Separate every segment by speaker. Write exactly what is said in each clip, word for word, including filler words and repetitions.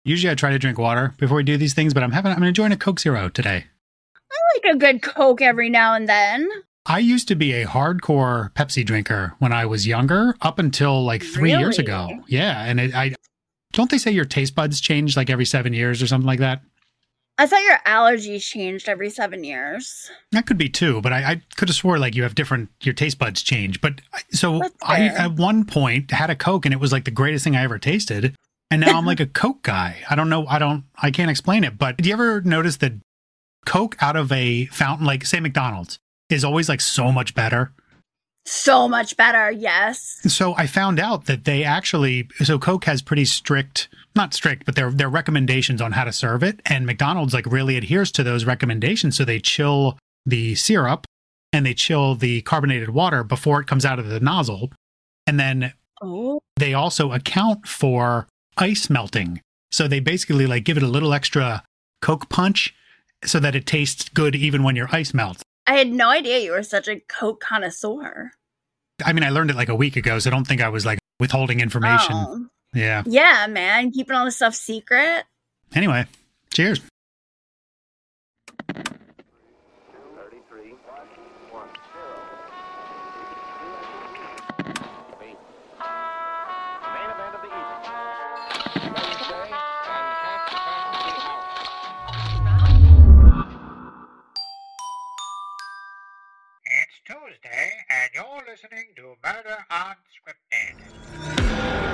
Speaker 1: Usually I try to drink water before we do these things, but I'm having I'm enjoying a Coke Zero today.
Speaker 2: I like a good Coke every now and then.
Speaker 1: I used to be a hardcore Pepsi drinker when I was younger, up until like three
Speaker 2: Really?
Speaker 1: years ago. Yeah, and it, I don't they say your taste buds change like every seven years or something like that?
Speaker 2: I thought your allergies changed every seven years.
Speaker 1: That could be too, but I, I could have swore like you have different, your taste buds change. But I- so
Speaker 2: That's
Speaker 1: I,
Speaker 2: fair.
Speaker 1: at one point, had a Coke and it was like the greatest thing I ever tasted. And now I'm like a Coke guy. I don't know. I don't, I can't explain it. But do you ever notice that Coke out of a fountain, like say McDonald's, is always like so much better?
Speaker 2: So much better, yes.
Speaker 1: So I found out that they actually, so Coke has pretty strict, not strict, but their their recommendations on how to serve it. And McDonald's like really adheres to those recommendations. So they chill the syrup and they chill the carbonated water before it comes out of the nozzle. And then
Speaker 2: Oh,
Speaker 1: they also account for ice melting. So they basically like give it a little extra Coke punch so that it tastes good even when your ice melts.
Speaker 2: I had no idea you were such a Coke connoisseur.
Speaker 1: I mean, I learned it like a week ago, so I don't think I was like withholding information.
Speaker 2: Oh.
Speaker 1: Yeah.
Speaker 2: Yeah, man. Keeping all this stuff secret.
Speaker 1: Anyway, cheers.
Speaker 3: thirty-three, one, zero. Main event of the evening. Wednesday and Fantasy Hour.
Speaker 4: It's Tuesday, and you're listening to Murder Unscripted.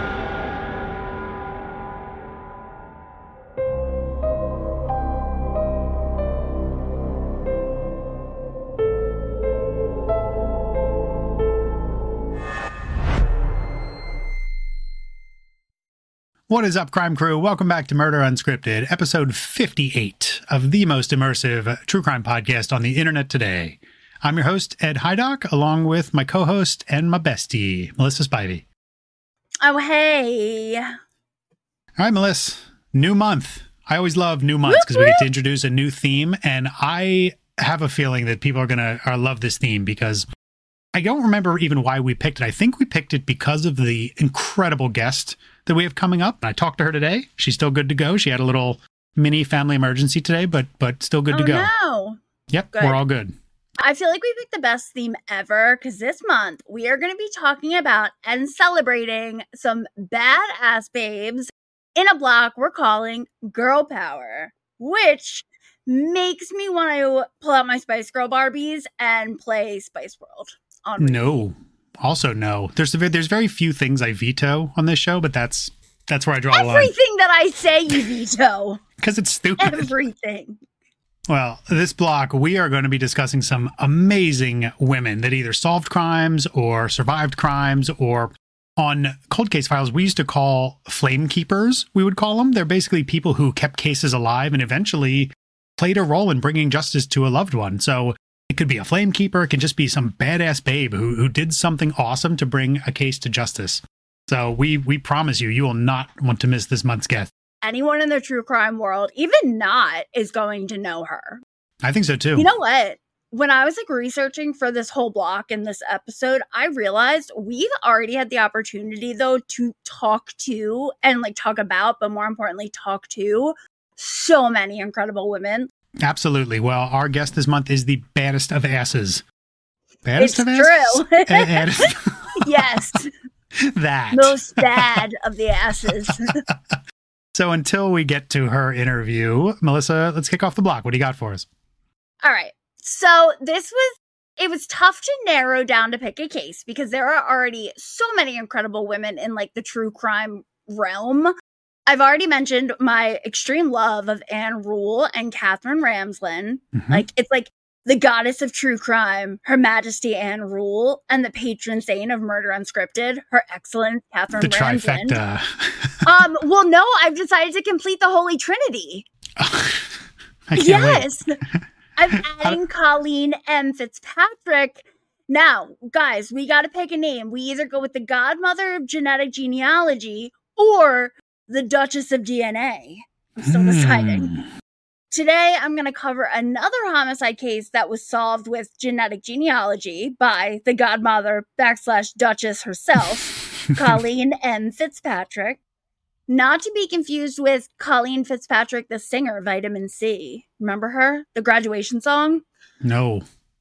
Speaker 1: What is up, crime crew? Welcome back to Murder Unscripted, episode fifty-eight of the most immersive true crime podcast on the internet today. I'm your host, Ed Hydock, along with my co-host and my bestie, Melissa Spivey.
Speaker 2: Oh, hey.
Speaker 1: All right, Melissa, new month. I always love new months because we get to introduce a new theme, and I have a feeling that people are going to uh, love this theme because I don't remember even why we picked it. I think we picked it because of the incredible guest that we have coming up. I talked to her today. She's still good to go. She had a little mini family emergency today, but but still good
Speaker 2: oh,
Speaker 1: to go.
Speaker 2: no.
Speaker 1: Yep,
Speaker 2: Good.
Speaker 1: we're all good.
Speaker 2: I feel like we picked the best theme ever because this month we are going to be talking about and celebrating some badass babes in a block we're calling Girl Power, which makes me want to pull out my Spice Girl Barbies and play Spice World. On repeat.
Speaker 1: No. Also, no. There's a, there's very few things I veto on this show, but that's that's where I draw the line.
Speaker 2: Everything that I say you veto.
Speaker 1: Because it's stupid.
Speaker 2: Everything.
Speaker 1: Well, this block, we are going to be discussing some amazing women that either solved crimes or survived crimes, or on Cold Case Files, we used to call flame keepers, we would call them. They're basically people who kept cases alive and eventually played a role in bringing justice to a loved one. So it could be a flame keeper. It can just be some badass babe who, who did something awesome to bring a case to justice. So we we promise you, you will not want to miss this month's guest.
Speaker 2: Anyone in the true crime world, even not, is going to know her.
Speaker 1: I think so too.
Speaker 2: You know what? When I was like researching for this whole block in this episode, I realized we've already had the opportunity though to talk to and like talk about, but more importantly, talk to so many incredible women.
Speaker 1: Absolutely. Well, our guest this month is the baddest of asses. Baddest
Speaker 2: It's
Speaker 1: of asses?
Speaker 2: true.
Speaker 1: Baddest-
Speaker 2: Yes.
Speaker 1: that.
Speaker 2: Most bad of the asses.
Speaker 1: So until we get to her interview, Melissa, let's kick off the block. What do you got for us?
Speaker 2: All right. So this was, it was tough to narrow down to pick a case because there are already so many incredible women in like the true crime realm. I've already mentioned my extreme love of Anne Rule and Catherine Ramsland.
Speaker 1: Mhm.
Speaker 2: Like, it's like the goddess of true crime, Her Majesty Anne Rule, and the patron saint of Murder Unscripted, Her Excellence Catherine
Speaker 1: The
Speaker 2: Ramsland.
Speaker 1: trifecta.
Speaker 2: Um, well, no, I've decided to complete the Holy Trinity.
Speaker 1: I can't wait.
Speaker 2: Yes. I'm adding Colleen M. Fitzpatrick. Now, guys, we got to pick a name. We either go with the godmother of genetic genealogy or the Duchess of D N A. I'm still deciding.
Speaker 1: Hmm.
Speaker 2: Today, I'm going to cover another homicide case that was solved with genetic genealogy by the godmother backslash Duchess herself, Colleen M. Fitzpatrick. Not to be confused with Colleen Fitzpatrick, the singer, Vitamin C. Remember her? The graduation song?
Speaker 1: No.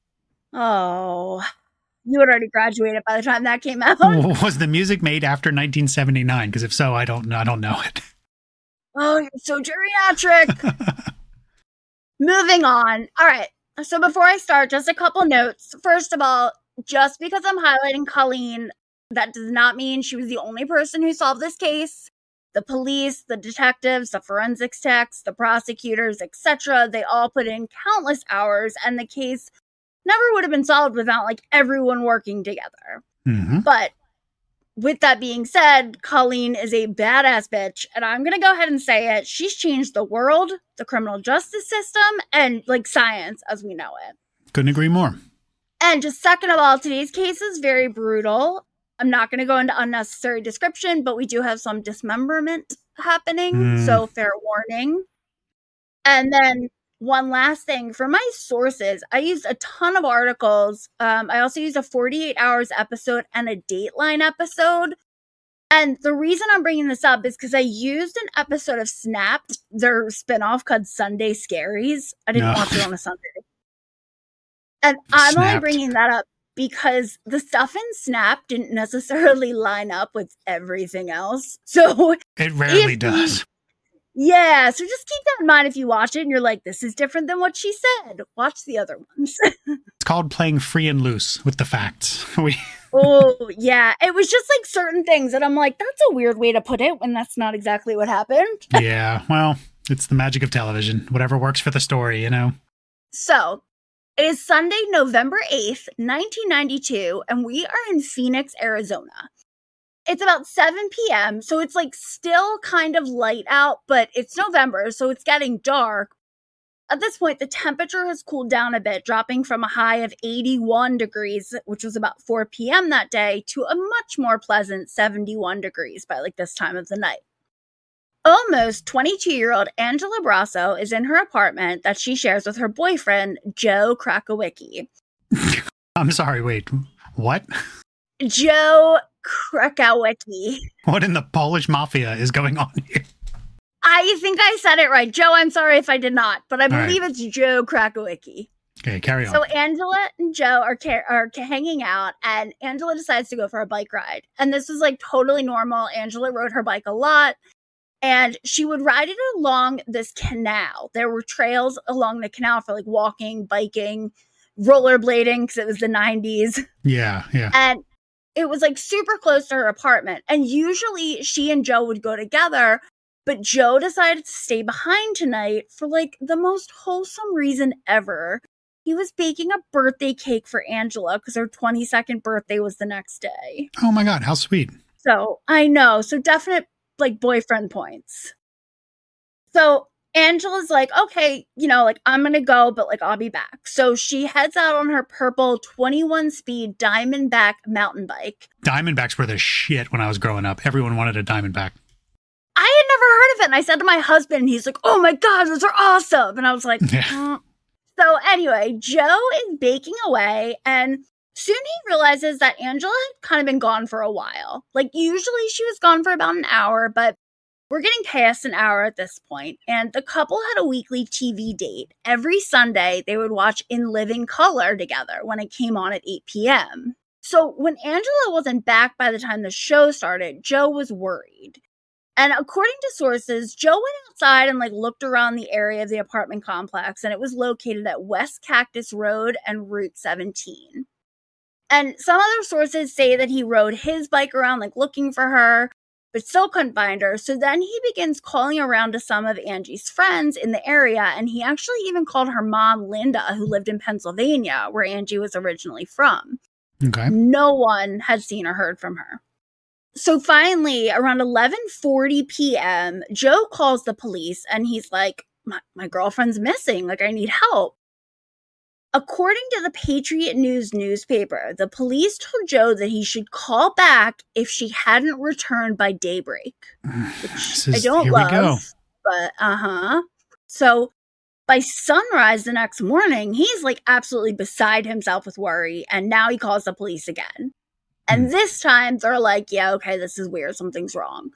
Speaker 2: Oh, you had already graduated by the time that came out.
Speaker 1: Was the music made after nineteen seventy-nine? Because if so, I don't, I don't know it.
Speaker 2: Oh, you're so geriatric. Moving on. All right. So before I start, just a couple notes. First of all, just because I'm highlighting Colleen, that does not mean she was the only person who solved this case. The police, the detectives, the forensics techs, the prosecutors, et cetera, they all put in countless hours, and the case never would have been solved without like everyone working together.
Speaker 1: Mm-hmm.
Speaker 2: But with that being said, Colleen is a badass bitch, and I'm going to go ahead and say it. She's changed the world, the criminal justice system, and like science as we know it.
Speaker 1: Couldn't agree more.
Speaker 2: And just second of all, today's case is very brutal. I'm not going to go into unnecessary description, but we do have some dismemberment happening,
Speaker 1: Mm.
Speaker 2: so fair warning. And then one last thing, for my sources, I used a ton of articles. Um, I also used a forty-eight hours episode and a Dateline episode. And the reason I'm bringing this up is because I used an episode of Snapped, their spinoff called Sunday Scaries. I didn't
Speaker 1: No.
Speaker 2: watch it on a Sunday. And I'm only
Speaker 1: Snapped.
Speaker 2: bringing that up because the stuff in Snap didn't necessarily line up with everything else. So,
Speaker 1: It rarely
Speaker 2: If-
Speaker 1: does.
Speaker 2: yeah, so just keep that in mind if you watch it and you're like, this is different than what she said. Watch the other ones.
Speaker 1: It's called playing free and loose with the facts. We
Speaker 2: Oh, yeah. It was just like certain things that I'm like, that's a weird way to put it when that's not exactly what happened.
Speaker 1: Yeah, well, it's the magic of television. Whatever works for the story, you know?
Speaker 2: So, it is Sunday, November eighth, nineteen ninety-two, and we are in Phoenix, Arizona. It's about seven p.m., so it's like still kind of light out, but it's November, so it's getting dark. At this point, the temperature has cooled down a bit, dropping from a high of eighty-one degrees, which was about four p.m. that day, to a much more pleasant seventy-one degrees by like this time of the night. Almost twenty-two-year-old Angela Brasso is in her apartment that she shares with her boyfriend, Joe Krakowicki.
Speaker 1: I'm sorry, wait. What?
Speaker 2: Joe Krakowicki.
Speaker 1: What in the Polish mafia is going on here?
Speaker 2: I think I said it right. Joe, I'm sorry if I did not, but I
Speaker 1: All right.
Speaker 2: believe it's Joe Krakowicki.
Speaker 1: Okay, carry on.
Speaker 2: So Angela and Joe are ca- are ca- hanging out, and Angela decides to go for a bike ride. And this is like totally normal. Angela rode her bike a lot, and she would ride it along this canal. There were trails along the canal for like walking, biking, rollerblading, because it was the nineties.
Speaker 1: yeah, yeah.
Speaker 2: And it was like super close to her apartment. And usually she and Joe would go together, but Joe decided to stay behind tonight for like the most wholesome reason ever. He was baking a birthday cake for Angela because her twenty-second birthday was the next day.
Speaker 1: Oh my God, how sweet.
Speaker 2: So I know. So definite like boyfriend points. So Angela's like, okay, you know, like I'm going to go, but like I'll be back. So she heads out on her purple twenty-one speed Diamondback mountain bike.
Speaker 1: Diamondbacks were the shit when I was growing up. Everyone wanted a Diamondback.
Speaker 2: I had never heard of it. And I said to my husband, and he's like, oh my God, those are awesome. And I was like,
Speaker 1: Yeah.
Speaker 2: mm. So anyway, Joe is baking away, and soon he realizes that Angela had kind of been gone for a while. Like usually she was gone for about an hour, but we're getting past an hour at this point. And the couple had a weekly T V date. Every Sunday, they would watch In Living Color together when it came on at eight p.m. So when Angela wasn't back by the time the show started, Joe was worried. And according to sources, Joe went outside and like looked around the area of the apartment complex, and it was located at West Cactus Road and Route seventeen. And some other sources say that he rode his bike around like looking for her, but still couldn't find her. So then he begins calling around to some of Angie's friends in the area, and he actually even called her mom, Linda, who lived in Pennsylvania, where Angie was originally from.
Speaker 1: Okay.
Speaker 2: No one had seen or heard from her. So finally, around eleven forty p.m., Joe calls the police and he's like, my, my girlfriend's missing. Like, I need help. According to the Patriot News newspaper, the police told Joe that he should call back if she hadn't returned by daybreak.
Speaker 1: This
Speaker 2: I
Speaker 1: is,
Speaker 2: don't
Speaker 1: here
Speaker 2: love,
Speaker 1: we go.
Speaker 2: but uh-huh. So by sunrise the next morning, he's like absolutely beside himself with worry, and now he calls the police again. And
Speaker 1: Hmm.
Speaker 2: this time they're like, yeah, okay, this is weird. Something's wrong.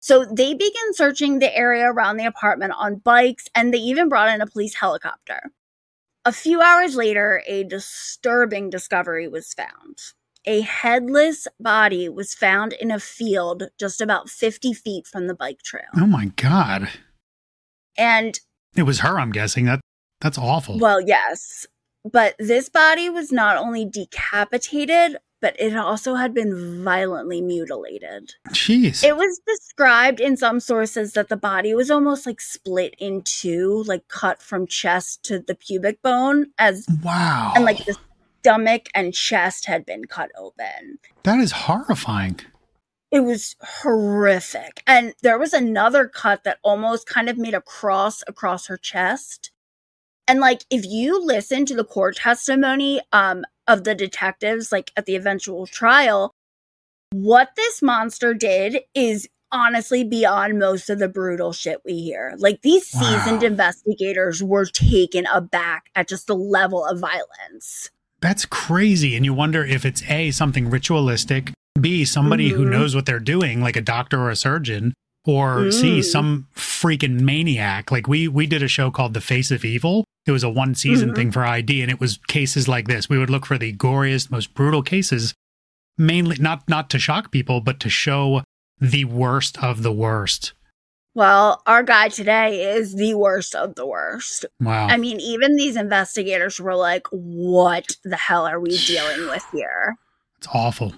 Speaker 2: So they began searching the area around the apartment on bikes, and they even brought in a police helicopter. A few hours later, a disturbing discovery was found. A headless body was found in a field just about fifty feet from the bike trail.
Speaker 1: Oh my God.
Speaker 2: And
Speaker 1: it was her, I'm guessing. That That's awful.
Speaker 2: Well, yes. But this body was not only decapitated, but it also had been violently mutilated.
Speaker 1: Jeez.
Speaker 2: It was described in some sources that the body was almost like split in two, like cut from chest to the pubic bone, as
Speaker 1: wow.
Speaker 2: And like the stomach and chest had been cut open.
Speaker 1: That is horrifying.
Speaker 2: It was horrific. And there was another cut that almost kind of made a cross across her chest. And like, if you listen to the court testimony um, of the detectives, like at the eventual trial, what this monster did is honestly beyond most of the brutal shit we hear. Like, these
Speaker 1: wow.
Speaker 2: seasoned investigators were taken aback at just the level of violence.
Speaker 1: That's crazy. And you wonder if it's A, something ritualistic, B, somebody mm-hmm. who knows what they're doing, like a doctor or a surgeon, or mm. C, some freaking maniac. Like we we did a show called The Face of Evil. It was a one season mm-hmm. thing for I D, and it was cases like this. We would look for the goriest, most brutal cases, mainly not not to shock people, but to show the worst of the worst.
Speaker 2: Well, our guy today is the worst of the worst.
Speaker 1: Wow.
Speaker 2: I mean, even these investigators were like, what the hell are we dealing with here?
Speaker 1: It's awful.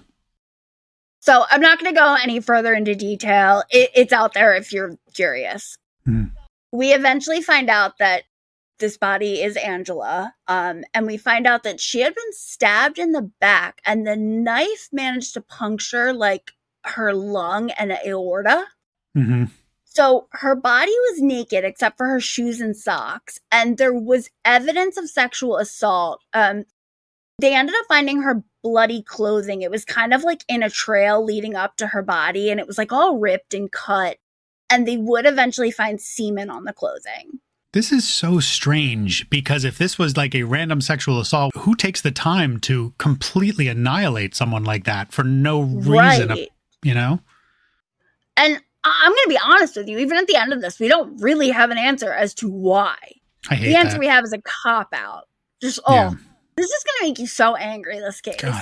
Speaker 2: So I'm not going to go any further into detail. It, it's out there if you're curious.
Speaker 1: Mm.
Speaker 2: We eventually find out that this body is Angela. Um, and we find out that she had been stabbed in the back, and the knife managed to puncture like her lung and aorta.
Speaker 1: Mm-hmm.
Speaker 2: So her body was naked except for her shoes and socks, and there was evidence of sexual assault. Um, they ended up finding her bloody clothing. It was kind of like in a trail leading up to her body, and it was like all ripped and cut, and they would eventually find semen on the clothing.
Speaker 1: This is so strange, because if this was like a random sexual assault, who takes the time to completely annihilate someone like that for no reason,
Speaker 2: Right.
Speaker 1: you know?
Speaker 2: And I'm going to be honest with you, even at the end of this, we don't really have an answer as to why.
Speaker 1: I hate
Speaker 2: The answer
Speaker 1: that.
Speaker 2: we have is a cop-out. Just, oh,
Speaker 1: Yeah.
Speaker 2: this is going to make you so angry, this case.
Speaker 1: God.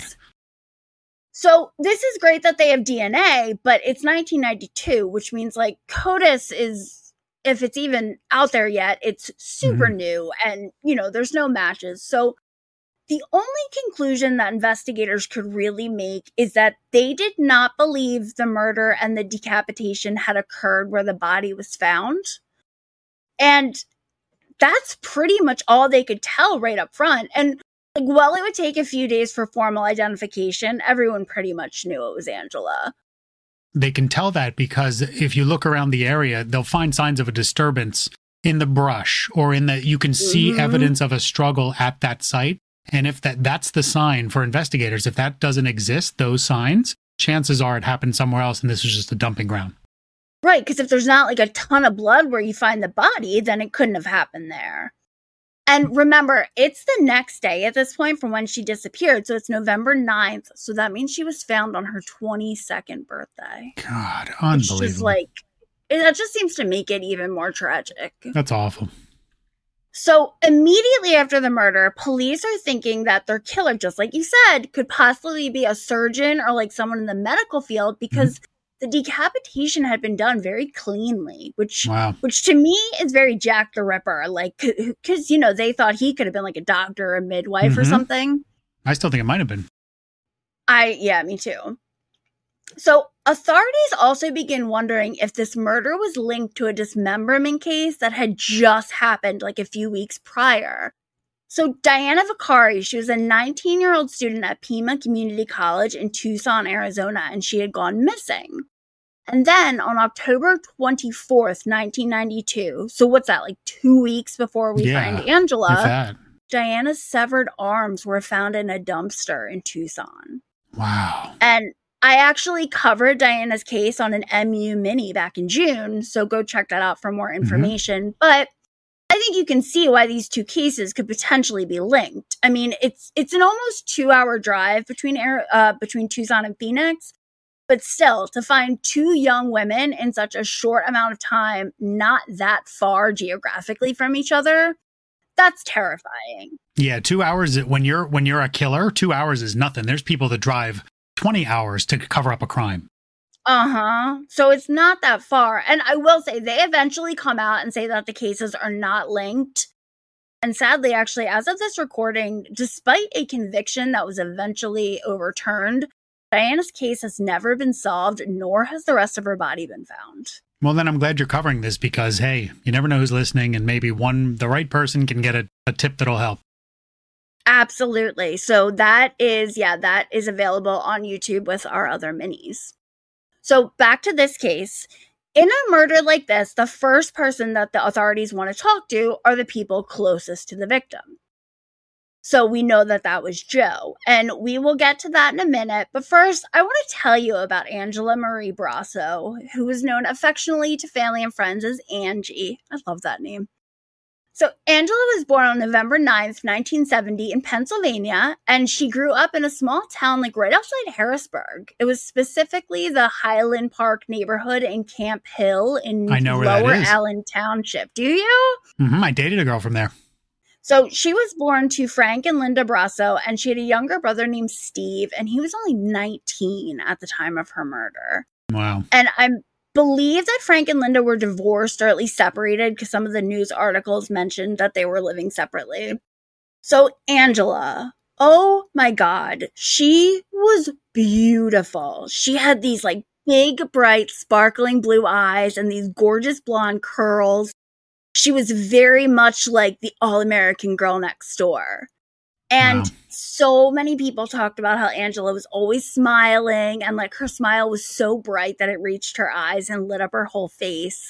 Speaker 2: So this is great that they have D N A, but it's nineteen ninety-two, which means like CODIS is, if it's even out there yet, it's super
Speaker 1: Mhm.
Speaker 2: new, and, you know, there's no matches. So the only conclusion that investigators could really make is that they did not believe the murder and the decapitation had occurred where the body was found. And that's pretty much all they could tell right up front. And like, while it would take a few days for formal identification, everyone pretty much knew it was Angela.
Speaker 1: They can tell that because if you look around the area, they'll find signs of a disturbance in the brush, or in the, you can see
Speaker 2: Mhm.
Speaker 1: evidence of a struggle at that site. And if that that's the sign for investigators, if that doesn't exist, those signs, chances are it happened somewhere else and this was just a dumping ground.
Speaker 2: Right, because if there's not like a ton of blood where you find the body, then it couldn't have happened there. And remember, it's the next day at this point from when she disappeared. So it's November ninth. So that means she was found on her twenty-second birthday.
Speaker 1: God,
Speaker 2: It's
Speaker 1: unbelievable.
Speaker 2: just like, it, that just seems to make it even more tragic.
Speaker 1: That's awful.
Speaker 2: So immediately after the murder, police are thinking that their killer, just like you said, could possibly be a surgeon or like someone in the medical field, because the decapitation had been done very cleanly, which
Speaker 1: Wow.
Speaker 2: which to me is very Jack the Ripper, like, because, you know, they thought he could have been like a doctor or a midwife or
Speaker 1: Mhm.
Speaker 2: something.
Speaker 1: I still think it might have been.
Speaker 2: I, yeah, me too. So authorities also begin wondering if this murder was linked to a dismemberment case that had just happened like a few weeks prior. So Diana Vicari, she was a nineteen-year-old student at Pima Community College in Tucson, Arizona, and she had gone missing. And then on October twenty-fourth, nineteen ninety-two, so what's that, like two weeks before we
Speaker 1: Yeah,
Speaker 2: find
Speaker 1: If
Speaker 2: Angela,
Speaker 1: that.
Speaker 2: Diana's severed arms were found in a dumpster in Tucson.
Speaker 1: Wow.
Speaker 2: And I actually covered Diana's case on an M U mini back in June, so go check that out for more information. But I think you can see why these two cases could potentially be linked. I mean, it's it's an almost two-hour drive between Air- uh, between Tucson and Phoenix, But still, to find two young women in such a short amount of time, not that far geographically from each other, that's terrifying.
Speaker 1: Yeah, two hours when you're when you're a killer, two hours is nothing. There's people that drive twenty hours to cover up a crime.
Speaker 2: Uh-huh. So it's not that far. And I will say, they eventually come out and say that the cases are not linked. And sadly, actually, as of this recording, despite a conviction that was eventually overturned, Diana's case has never been solved, nor has the rest of her body been found.
Speaker 1: Well, then I'm glad you're covering this because, hey, you never know who's listening, and maybe one, the right person can get a, a tip that'll help.
Speaker 2: Absolutely. So that is, yeah, that is available on YouTube with our other minis. So back to this case. In a murder like this, the first person that the authorities want to talk to are the people closest to the victim. So we know that that was Joe, and we will get to that in a minute. But first, I want to tell you about Angela Marie Brasso, who is known affectionately to family and friends as Angie. I love that name. So Angela was born on November ninth, nineteen seventy in Pennsylvania, and she grew up in a small town like right outside Harrisburg. It was specifically the Highland Park neighborhood in Camp Hill in
Speaker 1: I know where
Speaker 2: Lower
Speaker 1: that is.
Speaker 2: Allen Township. Do you?
Speaker 1: Mm-hmm. I dated a girl from there.
Speaker 2: So she was born to Frank and Linda Brasso, and she had a younger brother named Steve, and he was only nineteen at the time of her murder.
Speaker 1: Wow.
Speaker 2: And I believe that Frank and Linda were divorced or at least separated because some of the news articles mentioned that they were living separately. So Angela, oh my God, she was beautiful. She had these like big, bright, sparkling blue eyes and these gorgeous blonde curls. She was very much like the all-American girl next door. And
Speaker 1: Wow.
Speaker 2: so many people talked about how Angela was always smiling and like her smile was so bright that it reached her eyes and lit up her whole face.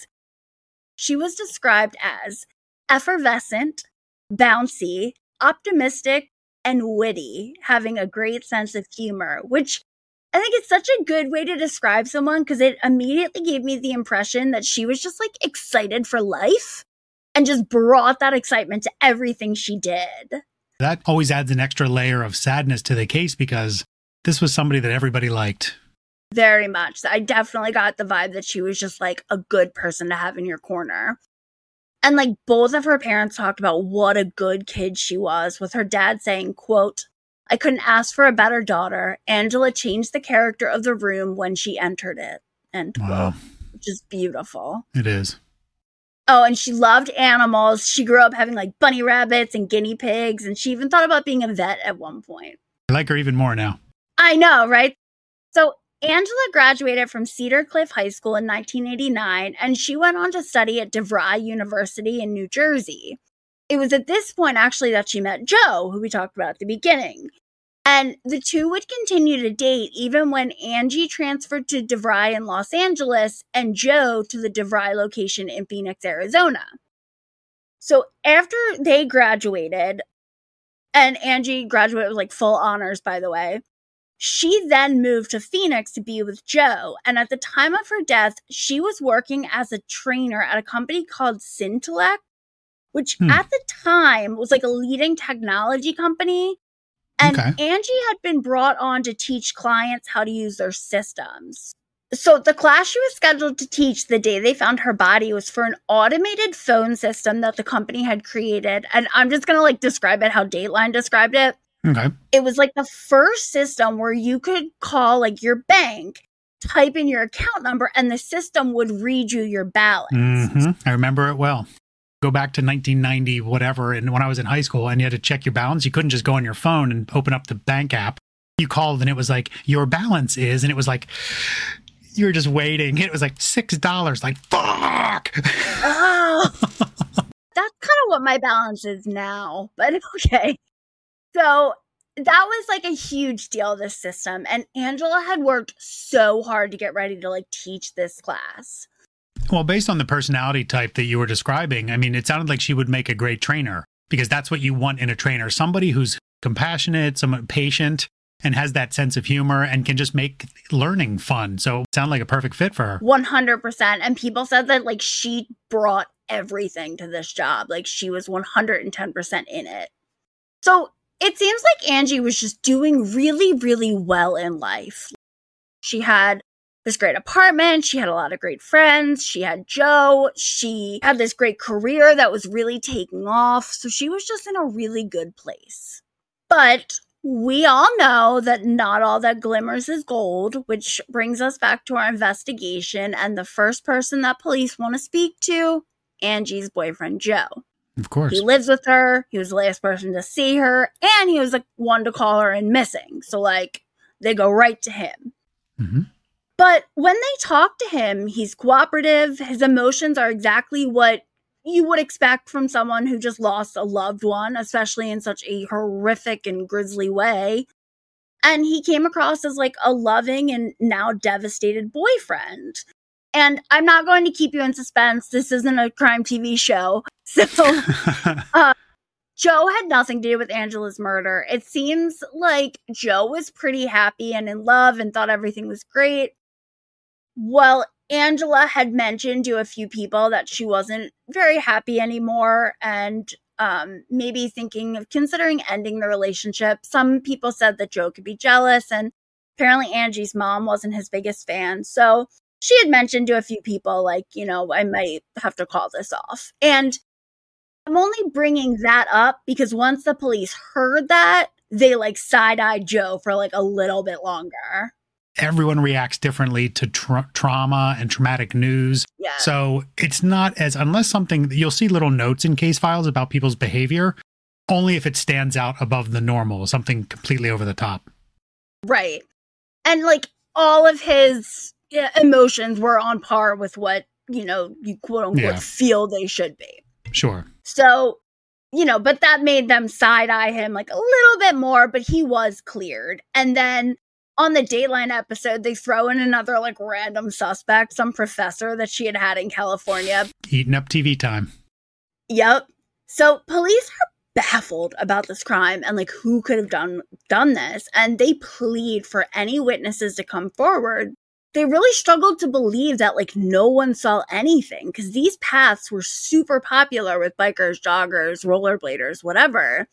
Speaker 2: She was described as effervescent, bouncy, optimistic, and witty, having a great sense of humor, which I think it's such a good way to describe someone because it immediately gave me the impression that she was just like excited for life and just brought that excitement to everything she did.
Speaker 1: That always adds an extra layer of sadness to the case because this was somebody that everybody liked.
Speaker 2: Very much. I definitely got the vibe that she was just like a good person to have in your corner. And like both of her parents talked about what a good kid she was, with her dad saying, quote, "I couldn't ask for a better daughter. Angela changed the character of the room when she entered it." End
Speaker 1: Wow.
Speaker 2: quote. Which is beautiful.
Speaker 1: It is.
Speaker 2: Oh, and she loved animals. She grew up having like bunny rabbits and guinea pigs, and she even thought about being a vet at one point.
Speaker 1: I like her even more now.
Speaker 2: I know, right? So Angela graduated from Cedar Cliff High School in nineteen eighty-nine, and she went on to study at DeVry University in New Jersey. It was at this point, actually, that she met Joe, who we talked about at the beginning. And the two would continue to date even when Angie transferred to DeVry in Los Angeles and Joe to the DeVry location in Phoenix, Arizona. So after they graduated, and Angie graduated with like full honors, by the way, she then moved to Phoenix to be with Joe. And at the time of her death, she was working as a trainer at a company called Syntellect, which
Speaker 1: Hmm.
Speaker 2: at the time was like a leading technology company. And
Speaker 1: Okay.
Speaker 2: Angie had been brought on to teach clients how to use their systems. So the class she was scheduled to teach the day they found her body was for an automated phone system that the company had created. And I'm just going to like describe it how Dateline described it.
Speaker 1: Okay.
Speaker 2: It was like the first system where you could call like your bank, type in your account number, and the system would read you your balance.
Speaker 1: hmm I remember it well. Go back to nineteen ninety, whatever, and when I was in high school and you had to check your balance, you couldn't just go on your phone and open up the bank app. You called and it was like, your balance is, and it was like, you were just waiting. It was like six dollars. Like, fuck!
Speaker 2: Oh, that's kind of what my balance is now, but okay. So that was like a huge deal, this system. And Angela had worked so hard to get ready to like teach this class.
Speaker 1: Well, based on the personality type that you were describing, I mean, it sounded like she would make a great trainer because that's what you want in a trainer. Somebody who's compassionate, somewhat patient, and has that sense of humor and can just make learning fun. So it sounded like a perfect fit for her.
Speaker 2: one hundred percent. And people said that like she brought everything to this job. Like she was one hundred ten percent in it. So it seems like Angie was just doing really, really well in life. She had this great apartment. She had a lot of great friends. She had Joe. She had this great career that was really taking off. So she was just in a really good place. But we all know that not all that glimmers is gold, which brings us back to our investigation. And the first person that police want to speak to, Angie's boyfriend, Joe.
Speaker 1: Of course.
Speaker 2: He lives with her. He was the last person to see her. And he was the one to call her in missing. So, like, they go right to him.
Speaker 1: Mm-hmm.
Speaker 2: But when they talk to him, he's cooperative. His emotions are exactly what you would expect from someone who just lost a loved one, especially in such a horrific and grisly way. And he came across as like a loving and now devastated boyfriend. And I'm not going to keep you in suspense. This isn't a crime T V show. So uh, Joe had nothing to do with Angela's murder. It seems like Joe was pretty happy and in love and thought everything was great. Well, Angela had mentioned to a few people that she wasn't very happy anymore and um, maybe thinking of considering ending the relationship. Some people said that Joe could be jealous, and apparently Angie's mom wasn't his biggest fan. So she had mentioned to a few people, like, you know, I might have to call this off. And I'm only bringing that up because once the police heard that, they like side-eyed Joe for like a little bit longer.
Speaker 1: Everyone reacts differently to tra- trauma and traumatic news.
Speaker 2: Yeah.
Speaker 1: So it's not as, unless something, you'll see little notes in case files about people's behavior, only if it stands out above the normal, something completely over the top.
Speaker 2: Right. And like all of his yeah, emotions were on par with what, you know, you quote unquote
Speaker 1: Yeah.
Speaker 2: feel they should be.
Speaker 1: Sure.
Speaker 2: So, you know, but that made them side eye him like a little bit more, but he was cleared. And then on the Dateline episode, they throw in another like random suspect, some professor that she had had in California.
Speaker 1: Eating up T V time.
Speaker 2: Yep. So police are baffled about this crime and like who could have done done this, and they plead for any witnesses to come forward. They really struggled to believe that like no one saw anything because these paths were super popular with bikers, joggers, rollerbladers, whatever.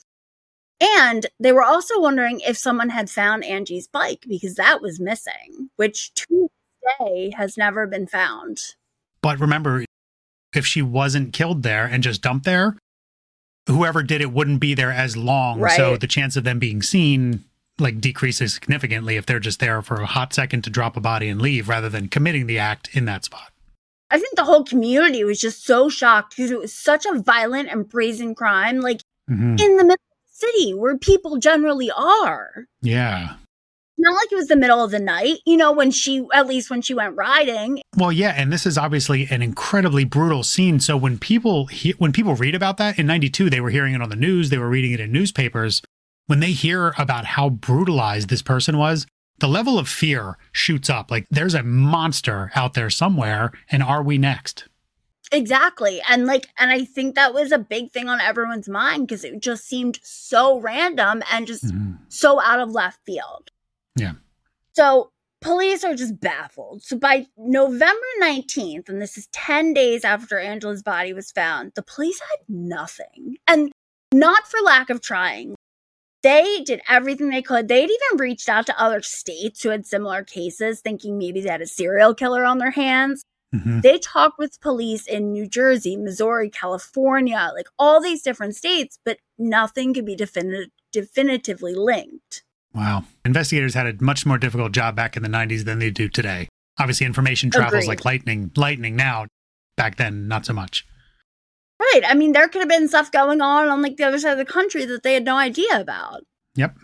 Speaker 2: And they were also wondering if someone had found Angie's bike because that was missing, which to this day has never been found.
Speaker 1: But remember, if she wasn't killed there and just dumped there, whoever did it wouldn't be there as long.
Speaker 2: Right.
Speaker 1: So the chance of them being seen like decreases significantly if they're just there for a hot second to drop a body and leave rather than committing the act in that spot.
Speaker 2: I think the whole community was just so shocked because it was such a violent and brazen crime, like
Speaker 1: Mm-hmm.
Speaker 2: in the middle of the city where people generally are.
Speaker 1: Yeah.
Speaker 2: Not like it was the middle of the night, you know, when she, at least when she went riding.
Speaker 1: Well, yeah, and this is obviously an incredibly brutal scene. So when people he- when people read about that in ninety-two, they were hearing it on the news, they were reading it in newspapers. When they hear about how brutalized this person was, the level of fear shoots up. Like there's a monster out there somewhere, and are we next?
Speaker 2: Exactly. And like, and I think that was a big thing on everyone's mind because it just seemed so random and just
Speaker 1: Mm-hmm.
Speaker 2: so out of left field.
Speaker 1: Yeah.
Speaker 2: So police are just baffled. So by November nineteenth, and this is ten days after Angela's body was found, the police had nothing. And not for lack of trying. They did everything they could. They'd even reached out to other states who had similar cases, thinking maybe they had a serial killer on their hands.
Speaker 1: Mm-hmm.
Speaker 2: They talked with police in New Jersey, Missouri, California, like all these different states, but nothing could be defini- definitively linked.
Speaker 1: Wow. Investigators had a much more difficult job back in the nineties than they do today. Obviously, information travels
Speaker 2: Agreed.
Speaker 1: like lightning, lightning now. Back then, not so much.
Speaker 2: Right. I mean, there could have been stuff going on on like the other side of the country that they had no idea about.
Speaker 1: Yep.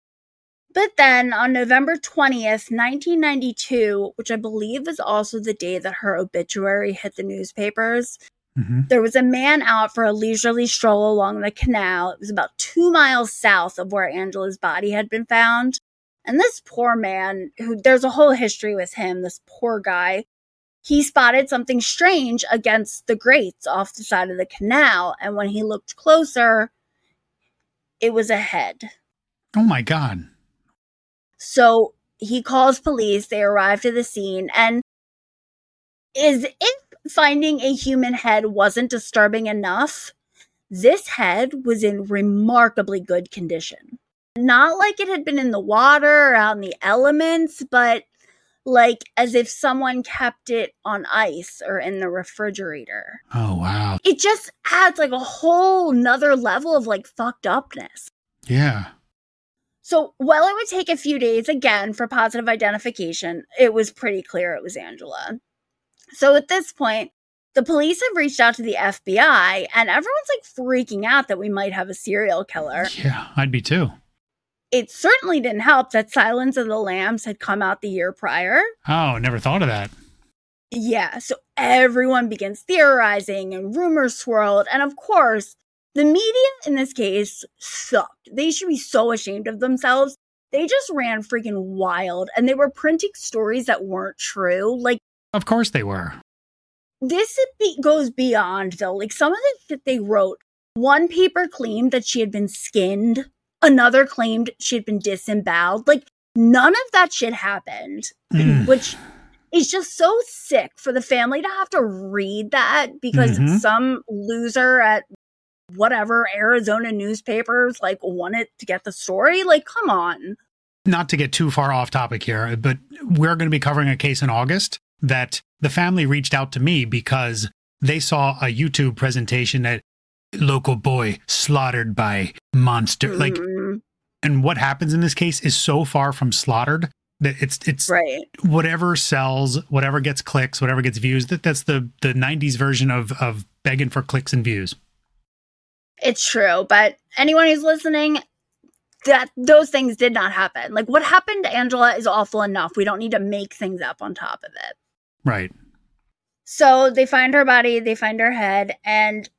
Speaker 2: But then on November twentieth, nineteen ninety-two, which I believe was also the day that her obituary hit the newspapers,
Speaker 1: Mm-hmm.
Speaker 2: there was a man out for a leisurely stroll along the canal. It was about two miles south of where Angela's body had been found. And this poor man, who there's a whole history with him, this poor guy, he spotted something strange against the grates off the side of the canal. And when he looked closer, it was a head.
Speaker 1: Oh my God.
Speaker 2: So he calls police. They arrive to the scene. And as if finding a human head wasn't disturbing enough, this head was in remarkably good condition. Not like it had been in the water or out in the elements, but like as if someone kept it on ice or in the refrigerator.
Speaker 1: Oh, wow.
Speaker 2: It just adds like a whole nother level of like fucked upness.
Speaker 1: Yeah.
Speaker 2: So while it would take a few days again for positive identification, it was pretty clear it was Angela. So at this point, the police have reached out to the F B I and everyone's like freaking out that we might have a serial killer.
Speaker 1: Yeah, I'd be too.
Speaker 2: It certainly didn't help that Silence of the Lambs had come out the year prior.
Speaker 1: Oh, never thought of that.
Speaker 2: Yeah, so everyone begins theorizing and rumors swirled. And of course, the media in this case sucked. They should be so ashamed of themselves. They just ran freaking wild and they were printing stories that weren't true. Like,
Speaker 1: Of course they were.
Speaker 2: this be- goes beyond though. Like some of the shit they wrote, one paper claimed that she had been skinned. Another claimed she had been disemboweled. Like none of that shit happened,
Speaker 1: Mm.
Speaker 2: which is just so sick for the family to have to read that because
Speaker 1: Mhm.
Speaker 2: some loser at whatever Arizona newspapers like wanted to get the story. Like, come on.
Speaker 1: Not to get too far off topic here, but we're going to be covering a case in August that the family reached out to me because they saw a YouTube presentation that local boy slaughtered by monster. Like,
Speaker 2: Mm,
Speaker 1: and what happens in this case is so far from slaughtered that it's it's
Speaker 2: right.
Speaker 1: whatever sells, whatever gets clicks, whatever gets views. That that's the the nineties version of of begging for clicks and views.
Speaker 2: It's true, but anyone who's listening, that those things did not happen. Like what happened to Angela is awful enough. We don't need to make things up on top of it.
Speaker 1: Right.
Speaker 2: So they find her body, they find her head, and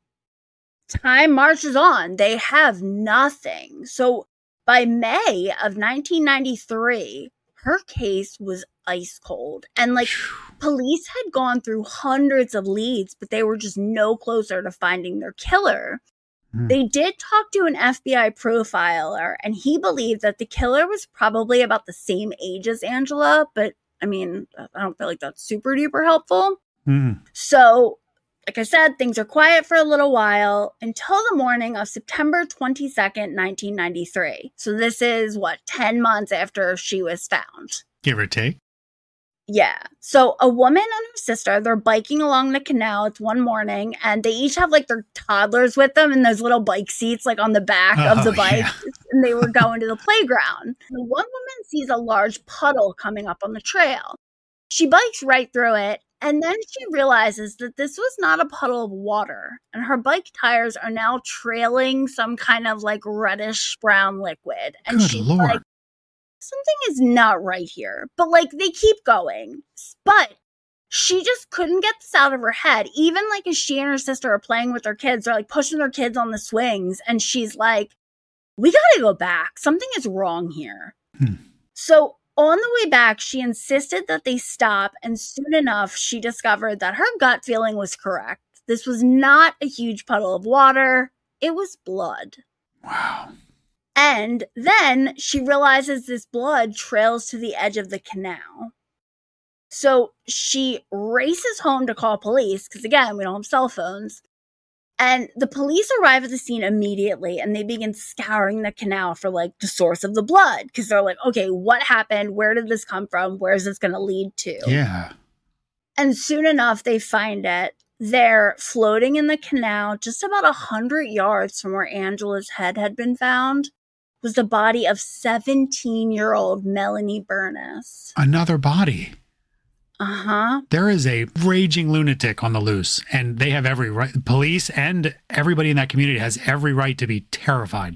Speaker 2: time marches on. They have nothing. So by May of nineteen ninety-three, her case was ice cold. And like police had gone through hundreds of leads, but they were just no closer to finding their killer.
Speaker 1: Hmm.
Speaker 2: They did talk to an F B I profiler, and he believed that the killer was probably about the same age as Angela, but I mean, I don't feel like that's super duper helpful.
Speaker 1: Mm.
Speaker 2: So, like I said, things are quiet for a little while until the morning of September twenty-second, nineteen ninety-three. So this is, what, ten months after she was found.
Speaker 1: Give or take.
Speaker 2: Yeah. So a woman and her sister, they're biking along the canal. It's one morning, and they each have like their toddlers with them in those little bike seats, like on the back of the
Speaker 1: Oh,
Speaker 2: bike.
Speaker 1: yeah.
Speaker 2: And they were going to the playground. The one woman sees a large puddle coming up on the trail. She bikes right through it, and then she realizes that this was not a puddle of water, and her bike tires are now trailing some kind of like reddish brown liquid. And
Speaker 1: Good
Speaker 2: she's
Speaker 1: Lord.
Speaker 2: like, something is not right here. But like they keep going. But she just couldn't get this out of her head. Even like as she and her sister are playing with their kids, they're like pushing their kids on the swings. And she's like, we gotta go back. Something is wrong here.
Speaker 1: Hmm.
Speaker 2: So on the way back, she insisted that they stop. And soon enough, she discovered that her gut feeling was correct. This was not a huge puddle of water. It was blood.
Speaker 1: Wow.
Speaker 2: And then she realizes this blood trails to the edge of the canal. So she races home to call police, because again, we don't have cell phones. And the police arrive at the scene immediately, and they begin scouring the canal for like the source of the blood, because they're like, okay, what happened? Where did this come from? Where is this going to lead to?
Speaker 1: Yeah.
Speaker 2: And soon enough, they find it. They're floating in the canal just about a hundred yards from where Angela's head had been found. Was the body of seventeen-year-old Melanie Burness.
Speaker 1: Another body.
Speaker 2: Uh-huh.
Speaker 1: There is a raging lunatic on the loose, and they have every right. Police and everybody in that community has every right to be terrified.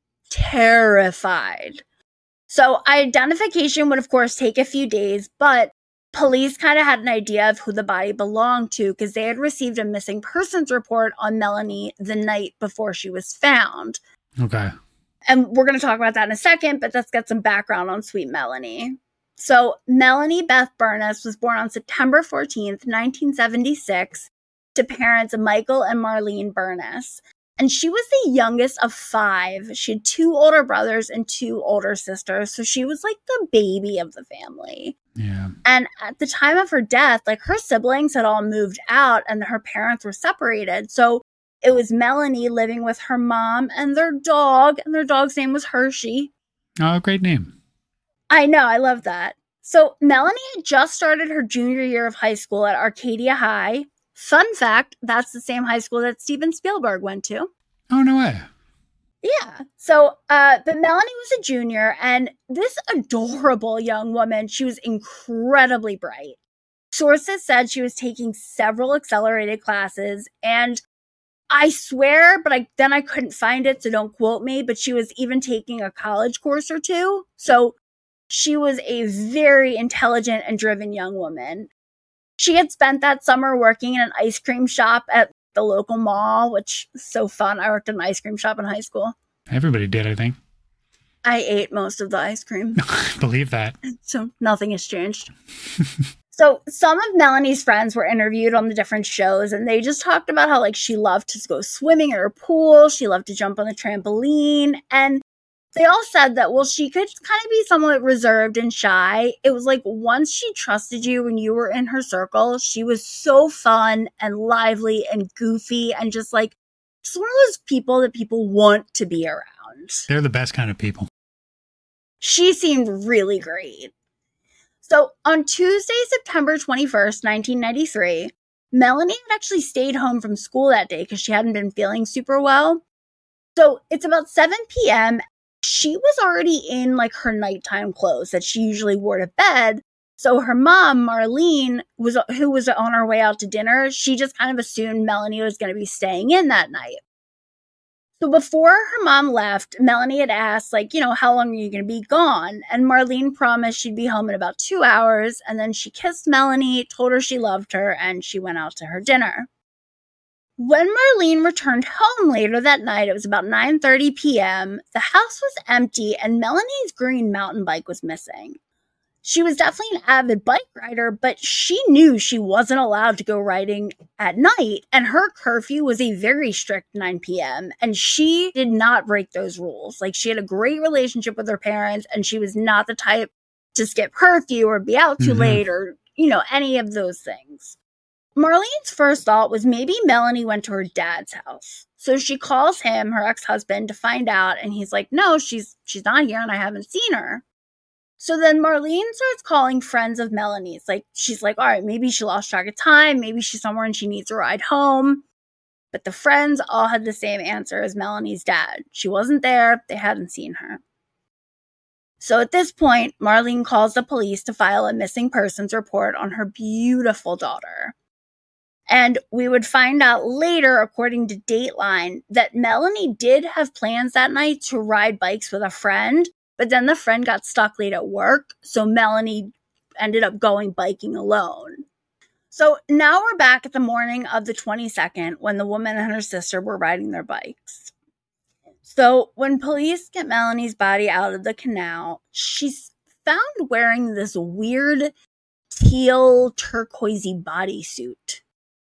Speaker 2: Terrified. So identification would, of course, take a few days, but police kind of had an idea of who the body belonged to because they had received a missing persons report on Melanie the night before she was found.
Speaker 1: Okay.
Speaker 2: And we're going to talk about that in a second, but let's get some background on Sweet Melanie. So Melanie Beth Burness was born on September fourteenth, nineteen seventy-six, to parents Michael and Marlene Burness. And she was the youngest of five. She had two older brothers and two older sisters. So she was like the baby of the family.
Speaker 1: Yeah.
Speaker 2: And at the time of her death, like her siblings had all moved out and her parents were separated. So it was Melanie living with her mom and their dog, and their dog's name was Hershey.
Speaker 1: Oh, great name.
Speaker 2: I know, I love that. So Melanie had just started her junior year of high school at Arcadia High. Fun fact, that's the same high school that Steven Spielberg went to.
Speaker 1: Oh, no way.
Speaker 2: Yeah. So, uh, but Melanie was a junior, and this adorable young woman, she was incredibly bright. Sources said she was taking several accelerated classes, and I swear, but I then I couldn't find it, so don't quote me, but she was even taking a college course or two. So she was a very intelligent and driven young woman. She had spent that summer working in an ice cream shop at the local mall, which is so fun. I worked in an ice cream shop in high school.
Speaker 1: Everybody did, I think.
Speaker 2: I ate most of the ice cream.
Speaker 1: Believe that.
Speaker 2: So nothing has changed. So some of Melanie's friends were interviewed on the different shows, and they just talked about how, like, she loved to go swimming at her pool. She loved to jump on the trampoline. And they all said that, well, she could kind of be somewhat reserved and shy. It was like once she trusted you when you were in her circle, she was so fun and lively and goofy and just like, just one of those people that people want to be around.
Speaker 1: They're the best kind of people.
Speaker 2: She seemed really great. So on Tuesday, September twenty-first, nineteen ninety-three, Melanie had actually stayed home from school that day because she hadn't been feeling super well. So it's about seven p.m. She was already in like her nighttime clothes that she usually wore to bed. So her mom, Marlene, was who was on her way out to dinner, she just kind of assumed Melanie was going to be staying in that night. So before her mom left, Melanie had asked, like, you know, how long are you going to be gone? And Marlene promised she'd be home in about two hours. And then she kissed Melanie, told her she loved her, and she went out to her dinner. When Marlene returned home later that night, it was about nine thirty p.m., the house was empty and Melanie's green mountain bike was missing. She was definitely an avid bike rider, but she knew she wasn't allowed to go riding at night, and her curfew was a very strict nine p.m., and she did not break those rules. Like, she had a great relationship with her parents, and she was not the type to skip curfew or be out too mm-hmm. late or, you know, any of those things. Marlene's first thought was maybe Melanie went to her dad's house. So she calls him, her ex-husband, to find out, and he's like, no, she's she's not here and I haven't seen her. So then Marlene starts calling friends of Melanie's. Like, she's like, all right, maybe she lost track of time. Maybe she's somewhere and she needs a ride home. But the friends all had the same answer as Melanie's dad. She wasn't there. They hadn't seen her. So at this point, Marlene calls the police to file a missing persons report on her beautiful daughter. And we would find out later, according to Dateline, that Melanie did have plans that night to ride bikes with a friend. But then the friend got stuck late at work, so Melanie ended up going biking alone. So now we're back at the morning of the twenty-second when the woman and her sister were riding their bikes. So when police get Melanie's body out of the canal, she's found wearing this weird teal turquoisey bodysuit.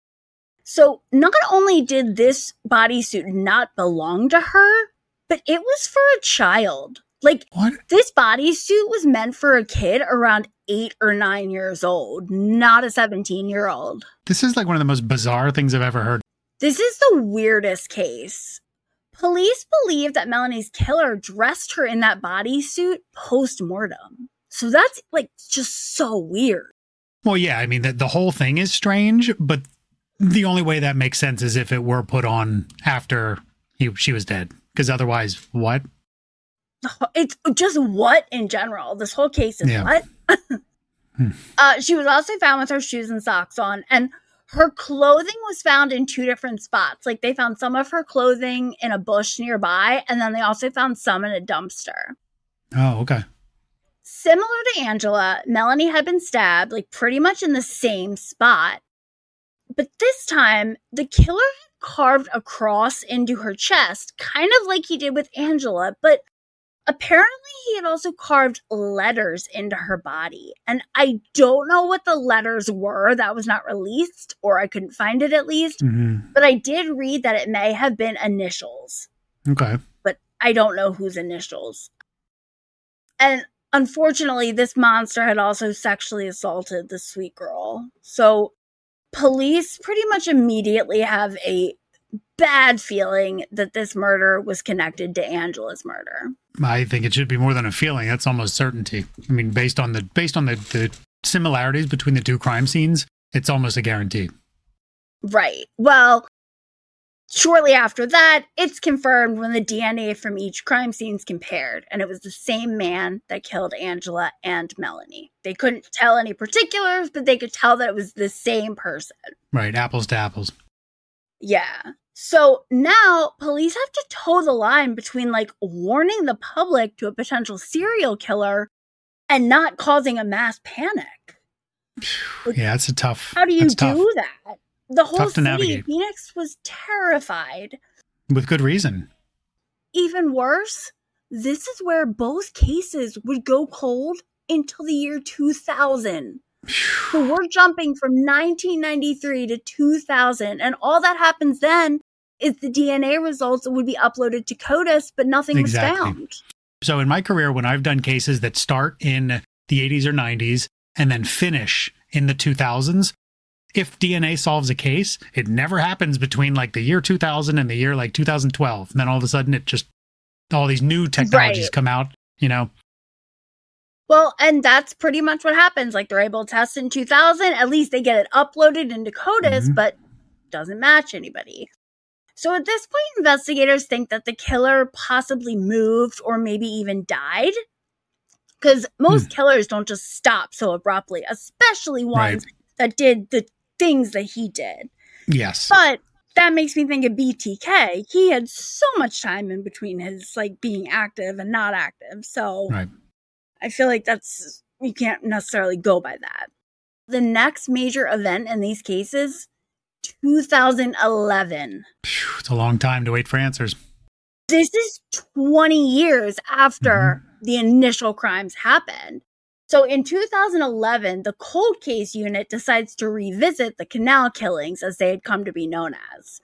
Speaker 2: So not only did this bodysuit not belong to her, but it was for a child. Like, what? This bodysuit was meant for a kid around eight or nine years old, not a seventeen-year-old.
Speaker 1: This is like one of the most bizarre things I've ever heard.
Speaker 2: This is the weirdest case. Police believe that Melanie's killer dressed her in that bodysuit post-mortem. So that's, like, just so weird.
Speaker 1: Well, yeah, I mean, the, the whole thing is strange, but the only way that makes sense is if it were put on after he, she was dead. Because otherwise, what?
Speaker 2: It's just what in general. This whole case is
Speaker 1: yeah.
Speaker 2: what? hmm. uh, she was also found with her shoes and socks on, and her clothing was found in two different spots. Like, they found some of her clothing in a bush nearby, and then they also found some in a dumpster.
Speaker 1: Oh, okay.
Speaker 2: Similar to Angela, Melanie had been stabbed, like, pretty much in the same spot. But this time, the killer had carved a cross into her chest, kind of like he did with Angela, but apparently, he had also carved letters into her body. And I don't know what the letters were. That was not released, or I couldn't find it at least. Mm-hmm. But I did read that it may have been initials.
Speaker 1: Okay.
Speaker 2: But I don't know whose initials. And unfortunately, this monster had also sexually assaulted the sweet girl. So police pretty much immediately have a bad feeling that this murder was connected to Angela's murder.
Speaker 1: I think it should be more than a feeling. That's almost certainty. I mean, based on the based on the, the similarities between the two crime scenes, it's almost a guarantee.
Speaker 2: Right. Well, shortly after that, it's confirmed when the D N A from each crime scene's compared, and it was the same man that killed Angela and Melanie. They couldn't tell any particulars, but they could tell that it was the same person.
Speaker 1: Right, apples to apples.
Speaker 2: Yeah. So now police have to toe the line between like warning the public to a potential serial killer and not causing a mass panic. Like,
Speaker 1: yeah, it's a tough.
Speaker 2: how do you do
Speaker 1: tough.
Speaker 2: that? The whole
Speaker 1: Tough to
Speaker 2: city
Speaker 1: navigate.
Speaker 2: of Phoenix was terrified.
Speaker 1: With good reason.
Speaker 2: Even worse, this is where both cases would go cold until the year two thousand. So we're jumping from nineteen ninety-three to two thousand, and all that happens then is the D N A results would be uploaded to CODIS, but nothing
Speaker 1: Exactly.
Speaker 2: was found.
Speaker 1: So in my career, when I've done cases that start in the eighties or nineties and then finish in the two thousands, if D N A solves a case, it never happens between like the year two thousand and the year like two thousand twelve. And then all of a sudden it just, all these new technologies
Speaker 2: Right.
Speaker 1: come out, you know.
Speaker 2: Well, and that's pretty much what happens. Like they're able to test in two thousand, at least they get it uploaded into CODIS,
Speaker 1: Mhm.
Speaker 2: but doesn't match anybody. So at this point, investigators think that the killer possibly moved or maybe even died. Because most killers don't just stop so abruptly, especially ones that did the things that he did.
Speaker 1: Yes.
Speaker 2: But that makes me think of B T K. He had so much time in between his like being active and not active. So
Speaker 1: Right.
Speaker 2: I feel like that's, you can't necessarily go by that. The next major event in these cases, two thousand eleven.
Speaker 1: Phew, it's a long time to wait for answers.
Speaker 2: This is twenty years after the initial crimes happened. So in two thousand eleven, the cold case unit decides to revisit the canal killings as they had come to be known as.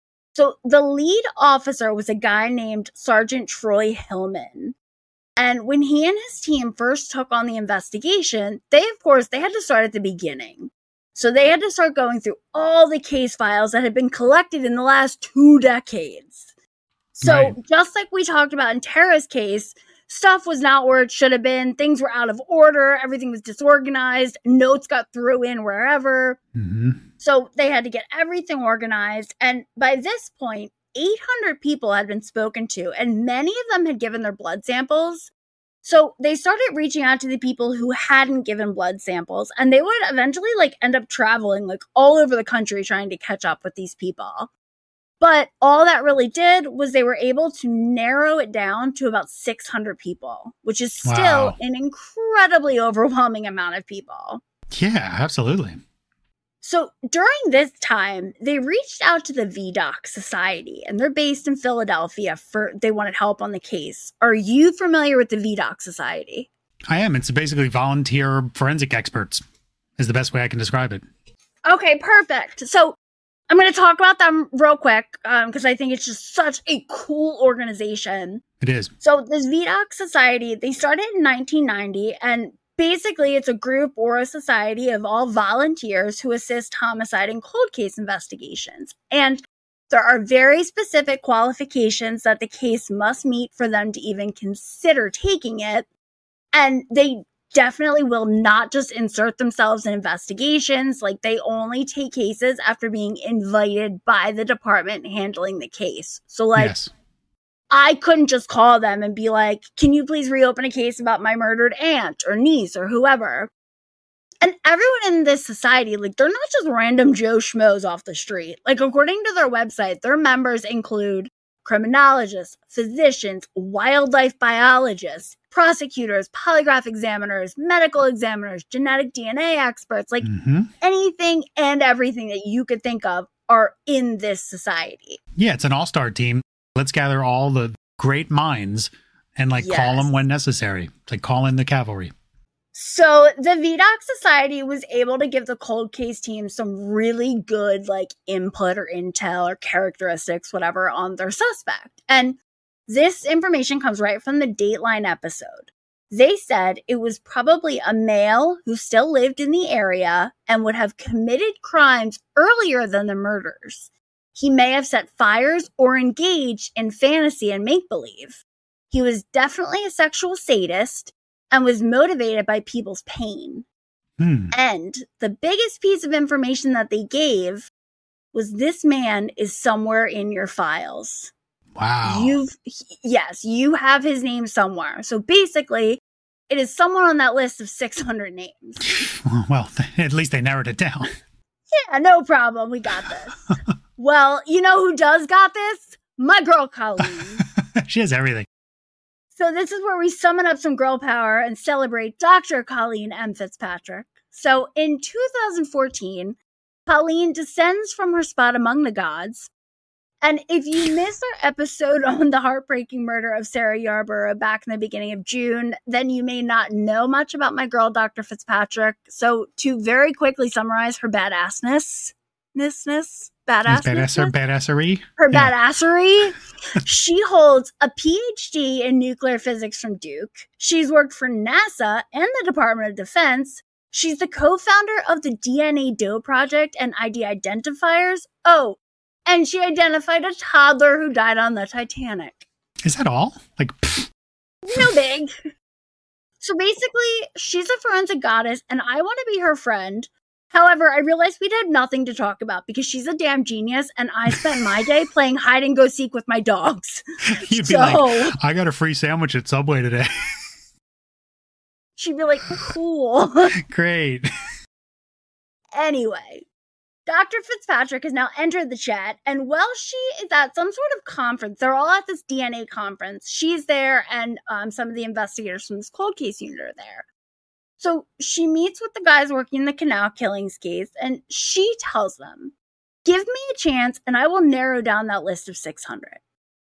Speaker 2: So the lead officer was a guy named Sergeant Troy Hillman. And when he and his team first took on the investigation, they, of course, they had to start at the beginning. So they had to start going through all the case files that had been collected in the last two decades. So
Speaker 1: Right.
Speaker 2: just like we talked about in Tara's case, stuff was not where it should have been. Things were out of order. Everything was disorganized. Notes got thrown in wherever.
Speaker 1: hmm
Speaker 2: So they had to get everything organized. And by this point, eight hundred people had been spoken to, and many of them had given their blood samples. So they started reaching out to the people who hadn't given blood samples, and they would eventually like end up traveling like all over the country trying to catch up with these people. But all that really did was they were able to narrow it down to about six hundred people, which is still
Speaker 1: Wow.
Speaker 2: an incredibly overwhelming amount of people.
Speaker 1: Yeah, absolutely.
Speaker 2: So during this time, they reached out to the V DOC Society, and they're based in Philadelphia. For they wanted help on the case. Are you familiar with the V DOC Society?
Speaker 1: I am. It's basically volunteer forensic experts is the best way I can describe it.
Speaker 2: Okay, perfect. So I'm going to talk about them real quick because I think it's just such a cool organization.
Speaker 1: It is.
Speaker 2: So this V DOC Society, they started in nineteen ninety, and basically it's a group or a society of all volunteers who assist homicide and cold case investigations. And there are very specific qualifications that the case must meet for them to even consider taking it. And they definitely will not just insert themselves in investigations. Like, they only take cases after being invited by the department handling the case. So like,
Speaker 1: yes.
Speaker 2: I couldn't just call them and be like, can you please reopen a case about my murdered aunt or niece or whoever? And everyone in this society, like, they're not just random Joe Schmoes off the street. Like, according to their website, their members include criminologists, physicians, wildlife biologists, prosecutors, polygraph examiners, medical examiners, genetic D N A experts, like
Speaker 1: hmm
Speaker 2: anything and everything that you could think of are in this society.
Speaker 1: Yeah, it's an all-star team. Let's gather all the great minds and like
Speaker 2: Yes.
Speaker 1: call them when necessary. It's like call in the cavalry.
Speaker 2: So the V DOC Society was able to give the cold case team some really good like input or intel or characteristics, whatever, on their suspect. And this information comes right from the Dateline episode. They said it was probably a male who still lived in the area and would have committed crimes earlier than the murders. He may have set fires or engaged in fantasy and make-believe. He was definitely a sexual sadist and was motivated by people's pain.
Speaker 1: Hmm.
Speaker 2: And the biggest piece of information that they gave was this man is somewhere in your files.
Speaker 1: Wow.
Speaker 2: You've, yes, you have his name somewhere. So basically, it is someone on that list of six hundred names.
Speaker 1: Well, at least they narrowed it down.
Speaker 2: Yeah, no problem. We got this. Well, you know who does got this? My girl, Colleen.
Speaker 1: She has everything.
Speaker 2: So this is where we summon up some girl power and celebrate Doctor Colleen M. Fitzpatrick. So in two thousand fourteen, Colleen descends from her spot among the gods. And if you missed our episode on the heartbreaking murder of Sarah Yarborough back in the beginning of June, then you may not know much about my girl, Doctor Fitzpatrick. So to very quickly summarize her badassness, ness, badassness,
Speaker 1: Badasser, badassery.
Speaker 2: her
Speaker 1: Yeah.
Speaker 2: badassery, she holds a P H D in nuclear physics from Duke. She's worked for NASA and the Department of Defense. She's the co-founder of the D N A D O Project and I D identifiers. Oh, and she identified a toddler who died on the Titanic.
Speaker 1: Is that all? Like, pfft.
Speaker 2: No big. So basically, she's a forensic goddess, and I want to be her friend. However, I realized we'd had nothing to talk about because she's a damn genius, and I spent my day playing hide and go seek with my dogs.
Speaker 1: You'd be
Speaker 2: So-
Speaker 1: like, I got a free sandwich at Subway today.
Speaker 2: She'd be like, cool.
Speaker 1: Great.
Speaker 2: Anyway, Doctor Fitzpatrick has now entered the chat, and while she is at some sort of conference, they're all at this D N A conference. She's there, and um, some of the investigators from this cold case unit are there. So she meets with the guys working in the Canal Killings case, and she tells them, give me a chance, and I will narrow down that list of six hundred.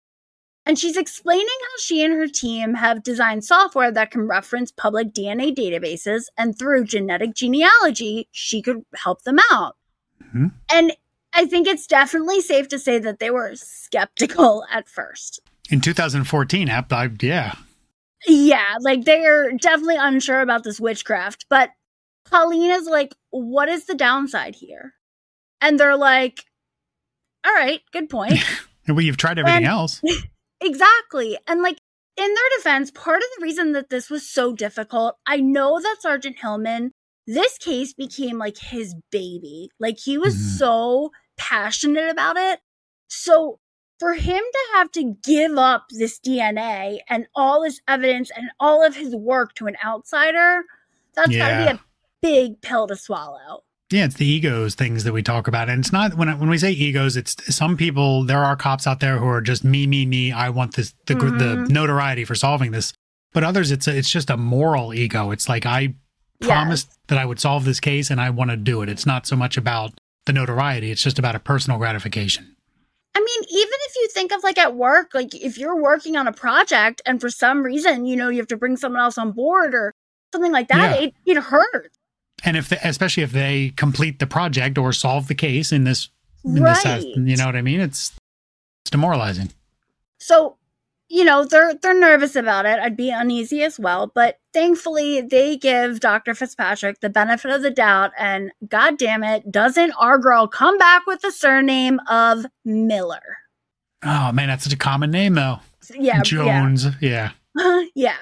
Speaker 2: And she's explaining how she and her team have designed software that can reference public D N A databases, and through genetic genealogy, she could help them out.
Speaker 1: Mm-hmm.
Speaker 2: And I think it's definitely safe to say that they were skeptical at first.
Speaker 1: In two thousand fourteen, I, I, yeah.
Speaker 2: Yeah, like they're definitely unsure about this witchcraft. But Colleen is like, what is the downside here? And they're like, all right, good point.
Speaker 1: Well, you've tried everything
Speaker 2: And-
Speaker 1: else.
Speaker 2: Exactly. And like, in their defense, part of the reason that this was so difficult, I know that Sergeant Hillman, this case became like his baby. Like he was
Speaker 1: Mhm.
Speaker 2: so passionate about it. So for him to have to give up this D N A and all this evidence and all of his work to an outsider, that's
Speaker 1: Yeah.
Speaker 2: gotta be a big pill to swallow.
Speaker 1: Yeah, it's the egos things that we talk about. And it's not, when I, when we say egos, it's some people, there are cops out there who are just me, me, me. I want this, the,
Speaker 2: Mhm.
Speaker 1: the notoriety for solving this. But others, it's a, it's just a moral ego. It's like, I promised that I would solve this case and I want to do it. It's not so much about the notoriety. It's just about a personal gratification.
Speaker 2: I mean, even if you think of like at work, like if you're working on a project and for some reason, you know, you have to bring someone else on board or something like that,
Speaker 1: Yeah.
Speaker 2: it, it hurts.
Speaker 1: And if, they, especially if they complete the project or solve the case in this, in
Speaker 2: Right.
Speaker 1: this, uh, you know what I mean? It's, it's demoralizing.
Speaker 2: So, you know, they're they're nervous about it. I'd be uneasy as well. But thankfully, they give Doctor Fitzpatrick the benefit of the doubt. And God damn it, doesn't our girl come back with the surname of Miller?
Speaker 1: Oh man, that's such a common name though.
Speaker 2: Yeah,
Speaker 1: Jones. Yeah.
Speaker 2: yeah. yeah.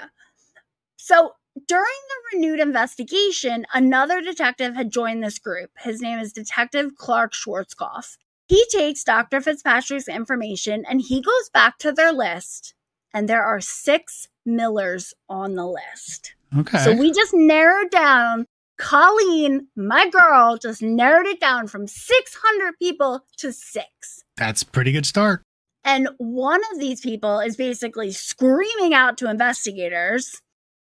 Speaker 2: So during the renewed investigation, another detective had joined this group. His name is Detective Clark Schwarzkopf. He takes Doctor Fitzpatrick's information and he goes back to their list, and there are six Millers on the list.
Speaker 1: Okay.
Speaker 2: So we just narrowed down, Colleen, my girl, just narrowed it down from six hundred people to six.
Speaker 1: That's a pretty good start.
Speaker 2: And one of these people is basically screaming out to investigators.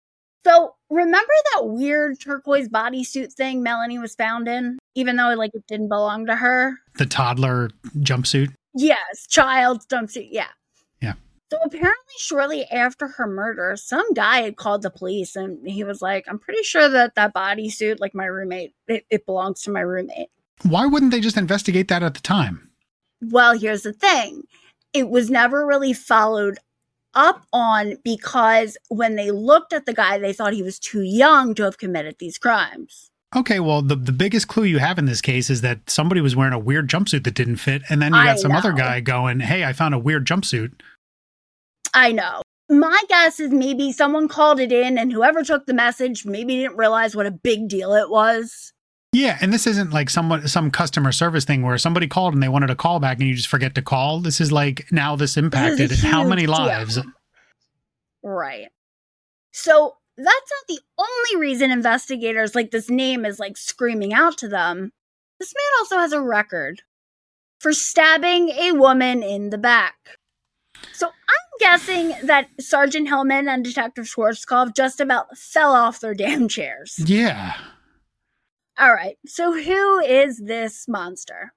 Speaker 2: So remember that weird turquoise bodysuit thing Melanie was found in, even though like it didn't belong to her?
Speaker 1: The toddler jumpsuit.
Speaker 2: Yes, child jumpsuit, yeah.
Speaker 1: Yeah.
Speaker 2: So apparently shortly after her murder, some guy had called the police and he was like, I'm pretty sure that that bodysuit, like my roommate, it, it belongs to my roommate.
Speaker 1: Why wouldn't they just investigate that at the time?
Speaker 2: Well, here's the thing. It was never really followed up on because when they looked at the guy, they thought he was too young to have committed these crimes.
Speaker 1: Okay, well, the, the biggest clue you have in this case is that somebody was wearing a weird jumpsuit that didn't fit, and then you got
Speaker 2: I
Speaker 1: some other
Speaker 2: know.
Speaker 1: guy going, hey, I found a weird jumpsuit.
Speaker 2: I know. My guess is maybe someone called it in, and whoever took the message maybe didn't realize what a big deal it was.
Speaker 1: Yeah, and this isn't like someone some customer service thing where somebody called and they wanted a call back and you just forget to call. This is like now this impacted
Speaker 2: This is a
Speaker 1: how many
Speaker 2: huge deal.
Speaker 1: lives?
Speaker 2: Right. So that's not the only reason investigators like this name is like screaming out to them. This man also has a record for stabbing a woman in the back. So I'm guessing that Sergeant Hillman and Detective Schwarzkopf just about fell off their damn chairs.
Speaker 1: Yeah.
Speaker 2: All right, so who is this monster?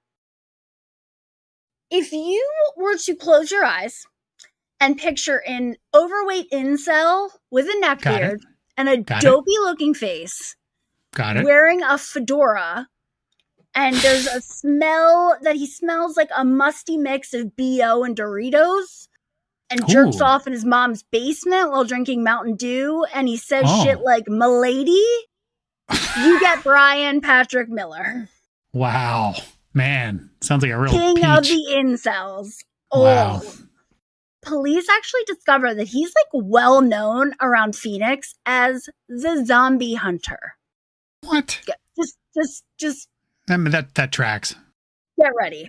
Speaker 2: If you were to close your eyes and picture an overweight incel with a neck
Speaker 1: Got it.
Speaker 2: beard and a
Speaker 1: Got it.
Speaker 2: dopey-looking face,
Speaker 1: Got it.
Speaker 2: wearing a fedora, and there's a smell that he smells like a musty mix of B O and Doritos, and jerks
Speaker 1: Ooh.
Speaker 2: off in his mom's basement while drinking Mountain Dew, and he says
Speaker 1: Oh.
Speaker 2: shit like, "Milady," you get Brian Patrick Miller,
Speaker 1: Wow. Man, sounds like a real
Speaker 2: king
Speaker 1: peach.
Speaker 2: of the incels. Oh.
Speaker 1: Wow.
Speaker 2: Police actually discover that he's like well known around Phoenix as the zombie hunter.
Speaker 1: What?
Speaker 2: Just, just, just
Speaker 1: I mean, that, that tracks.
Speaker 2: get ready.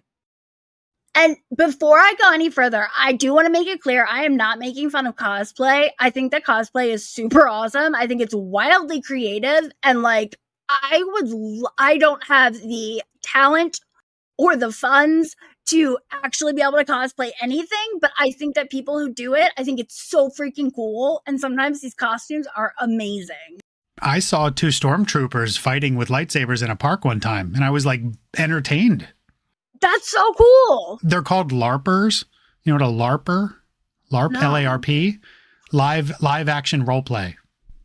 Speaker 2: And before I go any further, I do want to make it clear I am not making fun of cosplay. I think that cosplay is super awesome. I think it's wildly creative. And like, I would, l- I don't have the talent or the funds to actually be able to cosplay anything. But I think that people who do it, I think it's so freaking cool. And sometimes these costumes are amazing.
Speaker 1: I saw two stormtroopers fighting with lightsabers in a park one time, and I was like entertained.
Speaker 2: That's so cool.
Speaker 1: They're called LARPers. You know what a LARPer? LARP,
Speaker 2: No.
Speaker 1: L A R P? Live, live action role play.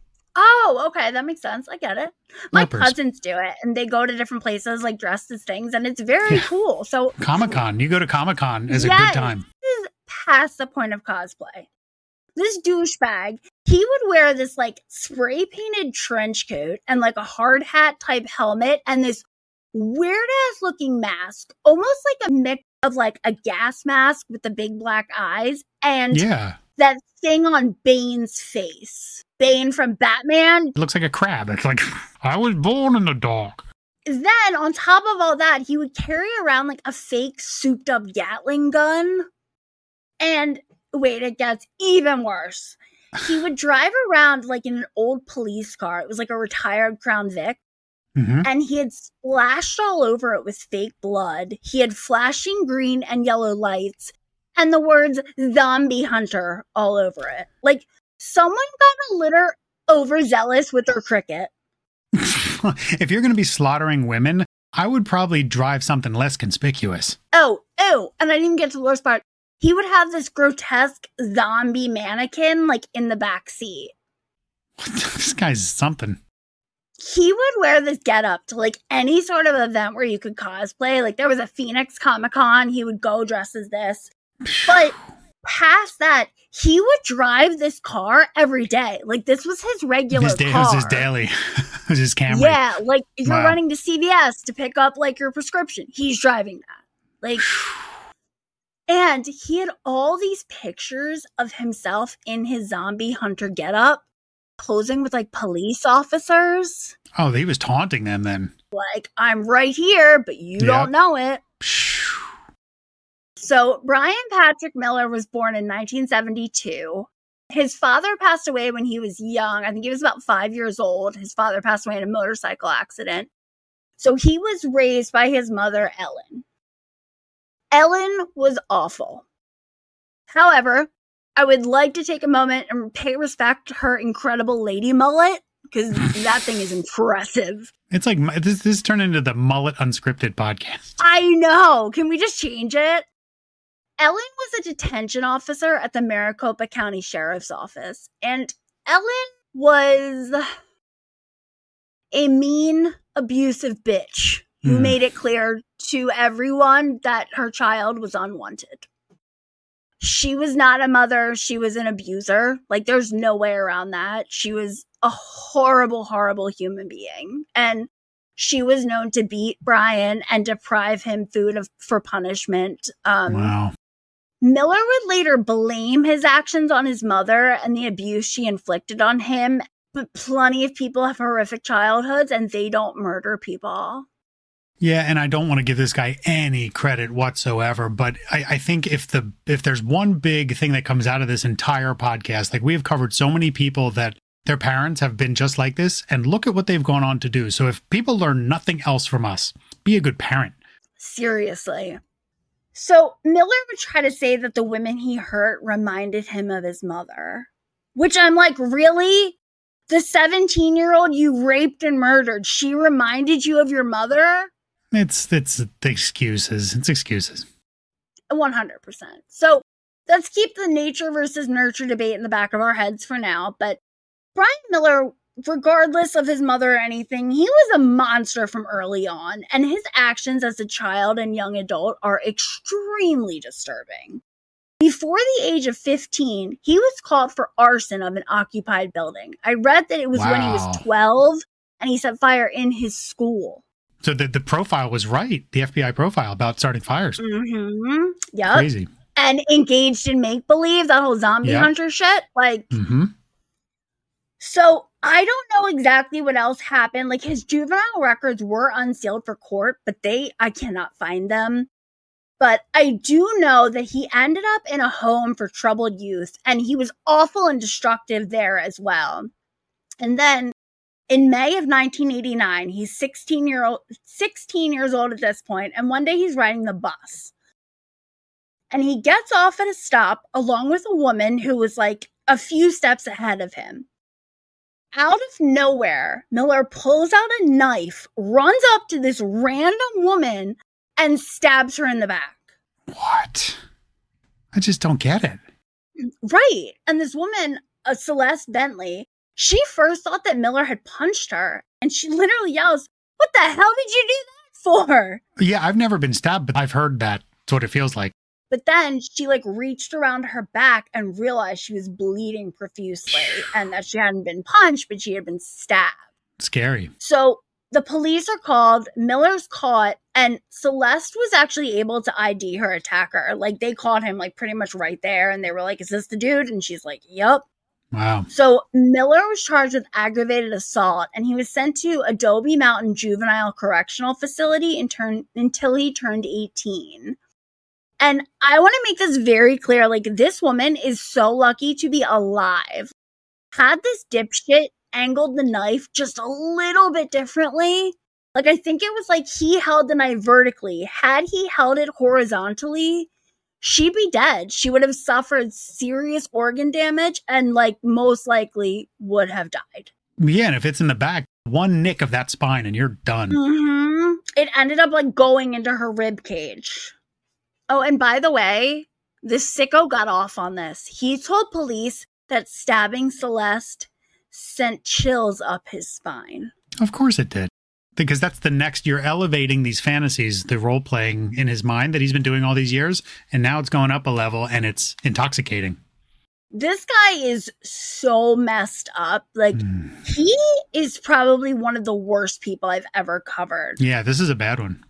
Speaker 2: Oh, okay. That makes sense. I get it. My
Speaker 1: LARPers.
Speaker 2: cousins do it, and they go to different places like dressed as things, and it's very
Speaker 1: Yeah.
Speaker 2: cool. So
Speaker 1: Comic-Con. You go to Comic-Con as a
Speaker 2: Yes.
Speaker 1: good time.
Speaker 2: this is past the point of cosplay. This douchebag, he would wear this like spray painted trench coat and like a hard hat type helmet and this weird ass looking mask, almost like a mix of like a gas mask with the big black eyes and
Speaker 1: Yeah.
Speaker 2: that thing on Bane's face. Bane from Batman.
Speaker 1: It looks like a crab. It's like, I was born in the dark.
Speaker 2: Then on top of all that, he would carry around like a fake souped up Gatling gun. And wait, it gets even worse. He would drive around like in an old police car. It was like a retired Crown Vic.
Speaker 1: hmm
Speaker 2: And he had splashed all over it with fake blood. He had flashing green and yellow lights and the words zombie hunter all over it. Like someone got a little overzealous with their cricket.
Speaker 1: If you're going to be slaughtering women, I would probably drive something less conspicuous.
Speaker 2: Oh, oh, and I didn't even get to the worst part. He would have this grotesque zombie mannequin like in the back seat.
Speaker 1: This guy's something.
Speaker 2: He would wear this getup to like any sort of event where you could cosplay. Like there was a Phoenix Comic Con, he would go dressed as this. But past that, he would drive this car every day. Like this was his regular
Speaker 1: His day
Speaker 2: car.
Speaker 1: was his daily. It was his Camry.
Speaker 2: Yeah, like if you're
Speaker 1: Wow.
Speaker 2: running to C V S to pick up like your prescription, he's driving that. Like, and he had all these pictures of himself in his zombie hunter getup, posing with like police officers.
Speaker 1: Oh, he was taunting them then.
Speaker 2: Like, I'm right here, but you
Speaker 1: Yep.
Speaker 2: don't know it.
Speaker 1: Phew.
Speaker 2: So Brian Patrick Miller was born in nineteen seventy-two. His father passed away when he was young. I think he was about five years old. His father passed away in a motorcycle accident. So he was raised by his mother, Ellen. Ellen was awful. However, I would like to take a moment and pay respect to her incredible lady mullet because that thing is impressive.
Speaker 1: It's like this. This turned into the Mullet Unscripted podcast.
Speaker 2: I know. Can we just change it? Ellen was a detention officer at the Maricopa County Sheriff's Office, and Ellen was a mean, abusive bitch who
Speaker 1: Hmm.
Speaker 2: made it clear to everyone that her child was unwanted. She was not a mother, she was an abuser. Like, there's no way around that. She was a horrible, horrible human being. And she was known to beat Brian and deprive him food of, for punishment. Um,
Speaker 1: Wow.
Speaker 2: Miller would later blame his actions on his mother and the abuse she inflicted on him, but plenty of people have horrific childhoods and they don't murder people.
Speaker 1: Yeah, and I don't want to give this guy any credit whatsoever, but I, I think if the if there's one big thing that comes out of this entire podcast, like we have covered so many people that their parents have been just like this, and look at what they've gone on to do. So if people learn nothing else from us, be a good parent.
Speaker 2: Seriously. So Miller would try to say that the women he hurt reminded him of his mother, which I'm like, really? The seventeen-year-old you raped and murdered, she reminded you of your mother?
Speaker 1: It's it's the excuses. It's excuses.
Speaker 2: one hundred percent. So let's keep the nature versus nurture debate in the back of our heads for now. But Brian Miller, regardless of his mother or anything, he was a monster from early on. And his actions as a child and young adult are extremely disturbing. Before the age of fifteen, he was caught for arson of an occupied building. I read that it was
Speaker 1: Wow.
Speaker 2: when he was twelve and he set fire in his school.
Speaker 1: So the, the profile was right. The F B I profile about starting fires.
Speaker 2: Mm-hmm. Yep.
Speaker 1: Crazy.
Speaker 2: And engaged in make-believe, that whole zombie
Speaker 1: Yep.
Speaker 2: hunter shit. Like,
Speaker 1: Mm-hmm.
Speaker 2: so I don't know exactly what else happened. Like, his juvenile records were unsealed for court, but they, I cannot find them. But I do know that he ended up in a home for troubled youth, and he was awful and destructive there as well. And then in May of nineteen eighty-nine, he's sixteen year old, sixteen years old at this point, and one day he's riding the bus. And he gets off at a stop along with a woman who was like a few steps ahead of him. Out of nowhere, Miller pulls out a knife, runs up to this random woman, and stabs her in the back.
Speaker 1: What? I just don't get it.
Speaker 2: Right. And this woman, uh, Celeste Bentley, she first thought that Miller had punched her, and she literally yells, "What the hell did you do that for?"
Speaker 1: Yeah, I've never been stabbed, but I've heard that. That's what it feels like.
Speaker 2: But then she like reached around her back and realized she was bleeding profusely and that she hadn't been punched, but she had been stabbed.
Speaker 1: Scary.
Speaker 2: So the police are called, Miller's caught, and Celeste was actually able to I D her attacker. Like, they caught him like pretty much right there, and they were like, "Is this the dude?" And she's like, "Yup."
Speaker 1: Wow.
Speaker 2: So Miller was charged with aggravated assault, and he was sent to Adobe Mountain Juvenile Correctional Facility in turn, until he turned eighteen. And I want to make this very clear, like, this woman is so lucky to be alive. Had this dipshit angled the knife just a little bit differently, like, I think it was like he held the knife vertically. Had he held it horizontally, she'd be dead. She would have suffered serious organ damage and, like, most likely would have died.
Speaker 1: Yeah, and if it's in the back, one nick of that spine and you're done.
Speaker 2: Mm-hmm. It ended up, like, going into her rib cage. Oh, and by the way, this sicko got off on this. He told police that stabbing Celeste sent chills up his spine.
Speaker 1: Of course it did. Because that's the next, you're elevating these fantasies, the role playing in his mind that he's been doing all these years. And now it's going up a level and it's intoxicating.
Speaker 2: This guy is so messed up. Like,
Speaker 1: Mm.
Speaker 2: he is probably one of the worst people I've ever covered.
Speaker 1: Yeah, this is a bad one.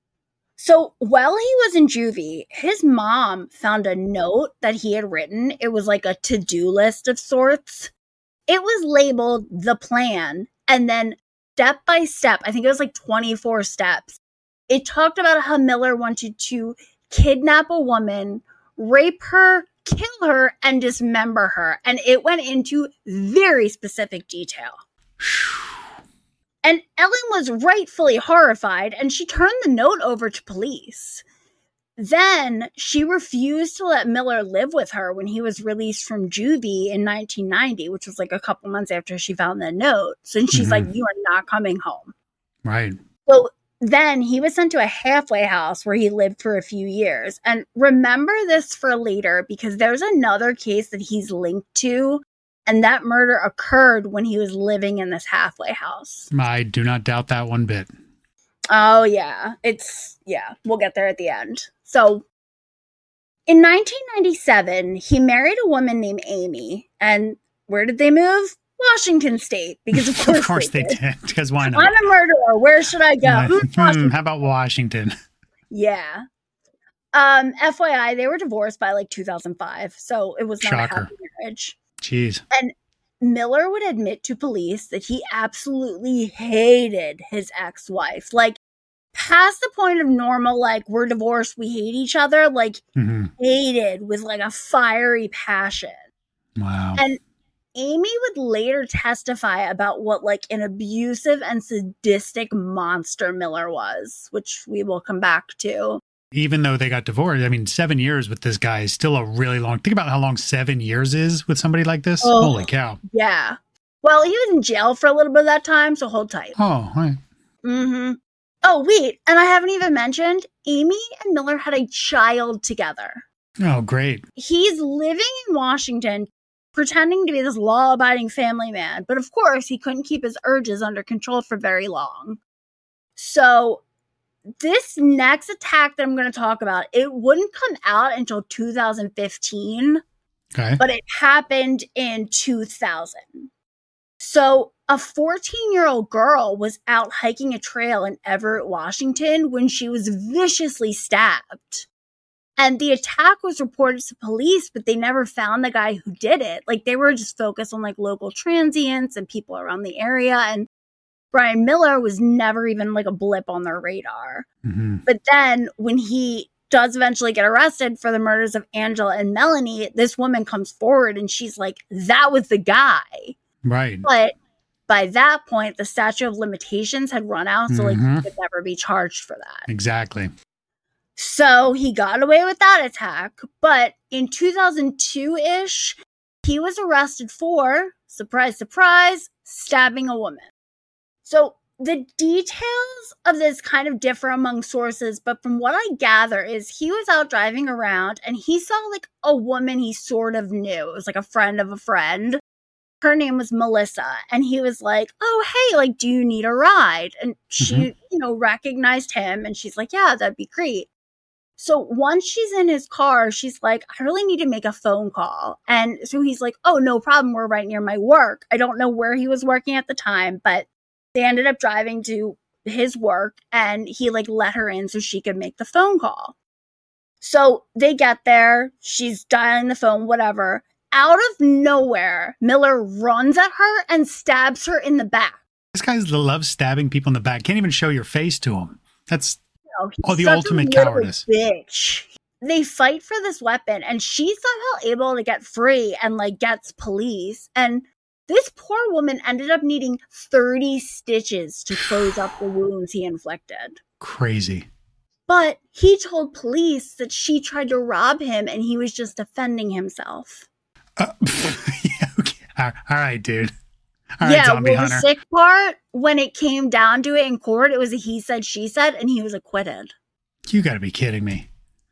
Speaker 2: So while he was in juvie, his mom found a note that he had written. It was like a to-do list of sorts. It was labeled The Plan, and then step by step, I think it was like twenty-four steps. It talked about how Miller wanted to kidnap a woman, rape her, kill her, and dismember her. And it went into very specific detail. And Ellen was rightfully horrified, and she turned the note over to police. Then she refused to let Miller live with her when he was released from juvie in nineteen ninety, which was like a couple months after she found the note. So she's
Speaker 1: Mhm.
Speaker 2: like, "You are not coming home."
Speaker 1: Right.
Speaker 2: So then he was sent to a halfway house where he lived for a few years. And remember this for later, because there's another case that he's linked to, and that murder occurred when he was living in this halfway house.
Speaker 1: I do not doubt that one bit.
Speaker 2: Oh, yeah. It's, yeah, we'll get there at the end. So in nineteen ninety-seven, he married a woman named Amy. And where did they move? Washington State, because of course,
Speaker 1: Of course they,
Speaker 2: they
Speaker 1: did. Because why not?
Speaker 2: I'm a murderer. Where should I go?
Speaker 1: Uh,
Speaker 2: Hmm,
Speaker 1: hmm,
Speaker 2: Washington.
Speaker 1: how about Washington?
Speaker 2: Yeah. Um, F Y I, they were divorced by like two thousand five, so it was not
Speaker 1: Shocker.
Speaker 2: a happy marriage.
Speaker 1: Jeez.
Speaker 2: And Miller would admit to police that he absolutely hated his ex-wife. Like, past the point of normal, like, we're divorced, we hate each other, like,
Speaker 1: hmm
Speaker 2: hated with like a fiery passion.
Speaker 1: Wow.
Speaker 2: And Amy would later testify about what like an abusive and sadistic monster Miller was, which we will come back to.
Speaker 1: Even though they got divorced, I mean, seven years with this guy is still a really long. Think about how long seven years is with somebody like this.
Speaker 2: Oh.
Speaker 1: Holy cow.
Speaker 2: Yeah. Well, he was in jail for a little bit of that time, so hold tight.
Speaker 1: Oh, right.
Speaker 2: Mm-hmm. Oh, wait. And I haven't even mentioned, Amy and Miller had a child together.
Speaker 1: Oh, great.
Speaker 2: He's living in Washington, pretending to be this law-abiding family man. But of course, he couldn't keep his urges under control for very long. So this next attack that I'm going to talk about, it wouldn't come out until two thousand fifteen,
Speaker 1: Okay.
Speaker 2: but it happened in two thousand. So a fourteen-year-old girl was out hiking a trail in Everett, Washington, when she was viciously stabbed. And the attack was reported to police, but they never found the guy who did it. Like, they were just focused on, like, local transients and people around the area. And Brian Miller was never even, like, a blip on their radar.
Speaker 1: hmm
Speaker 2: But then when he does eventually get arrested for the murders of Angela and Melanie, this woman comes forward and she's like, that was the guy.
Speaker 1: Right.
Speaker 2: But by that point, the statute of limitations had run out, so like
Speaker 1: Mhm.
Speaker 2: he could never be charged for that.
Speaker 1: Exactly.
Speaker 2: So he got away with that attack, but in two thousand two-ish, he was arrested for, surprise, surprise, stabbing a woman. So the details of this kind of differ among sources, but from what I gather is he was out driving around and he saw like a woman he sort of knew. It was like a friend of a friend. Her name was Melissa, and he was like, oh, hey, like, do you need a ride? And she,
Speaker 1: Mhm.
Speaker 2: you know, recognized him, and she's like, yeah, that'd be great. So once she's in his car, she's like, I really need to make a phone call. And so he's like, oh, no problem. We're right near my work. I don't know where he was working at the time, but they ended up driving to his work, and he like let her in so she could make the phone call. So they get there. She's dialing the phone, whatever. Out of nowhere, Miller runs at her and stabs her in the back.
Speaker 1: This guy's loves stabbing people in the back. Can't even show your face to him. That's
Speaker 2: You know, he's
Speaker 1: Oh, the
Speaker 2: such a
Speaker 1: ultimate
Speaker 2: little
Speaker 1: cowardice.
Speaker 2: Bitch. They fight for this weapon, and she's somehow able to get free and like gets police. And this poor woman ended up needing thirty stitches to close up the wounds he inflicted.
Speaker 1: crazy.
Speaker 2: But he told police that she tried to rob him and he was just defending himself.
Speaker 1: Uh, yeah, okay. All all right, dude. All right,
Speaker 2: yeah,
Speaker 1: zombie
Speaker 2: well,
Speaker 1: hunter.
Speaker 2: the sick part, when it came down to it in court, it was a he said, she said, and he was acquitted.
Speaker 1: You got to be kidding me.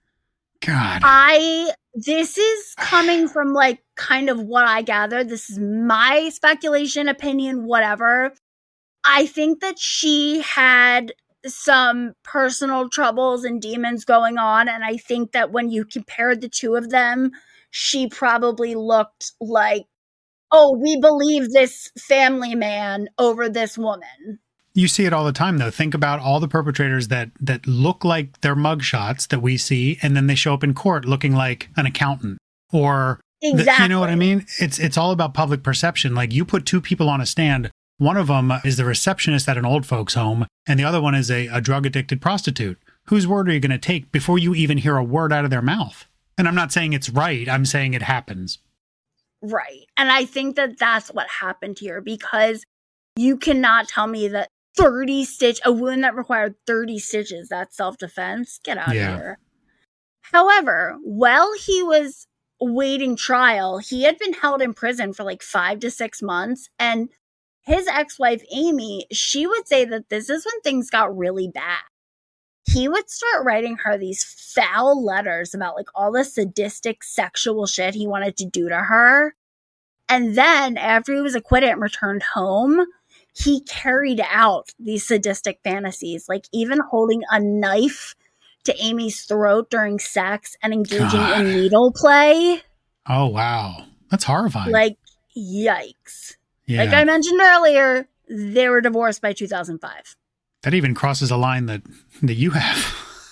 Speaker 1: God.
Speaker 2: I, this is coming from like kind of what I gathered. This is my speculation, opinion, whatever. I think that she had some personal troubles and demons going on. And I think that when you compared the two of them, she probably looked like, oh, we believe this family man over this woman.
Speaker 1: You see it all the time, though. Think about all the perpetrators that that look like their mugshots that we see, and then they show up in court looking like an accountant or the-
Speaker 2: Exactly.
Speaker 1: you know what I mean? It's it's all about public perception. Like, you put two people on a stand. One of them is the receptionist at an old folks' home, and the other one is a, a drug addicted prostitute. Whose word are you going to take before you even hear a word out of their mouth? And I'm not saying it's right. I'm saying it happens.
Speaker 2: Right. And I think that that's what happened here, because you cannot tell me that thirty stitch, a wound that required thirty stitches, that's self-defense. Get out
Speaker 1: Yeah.
Speaker 2: of here. However, while he was waiting trial, he had been held in prison for like five to six months. And his ex-wife, Amy, she would say that this is when things got really bad. He would start writing her these foul letters about like all the sadistic sexual shit he wanted to do to her. And then after he was acquitted and returned home, he carried out these sadistic fantasies, like even holding a knife to Amy's throat during sex and engaging
Speaker 1: God.
Speaker 2: in needle play.
Speaker 1: Oh, wow. That's horrifying.
Speaker 2: Like, yikes.
Speaker 1: Yeah.
Speaker 2: Like I mentioned earlier, they were divorced by two thousand five.
Speaker 1: That even crosses a line that, that you have.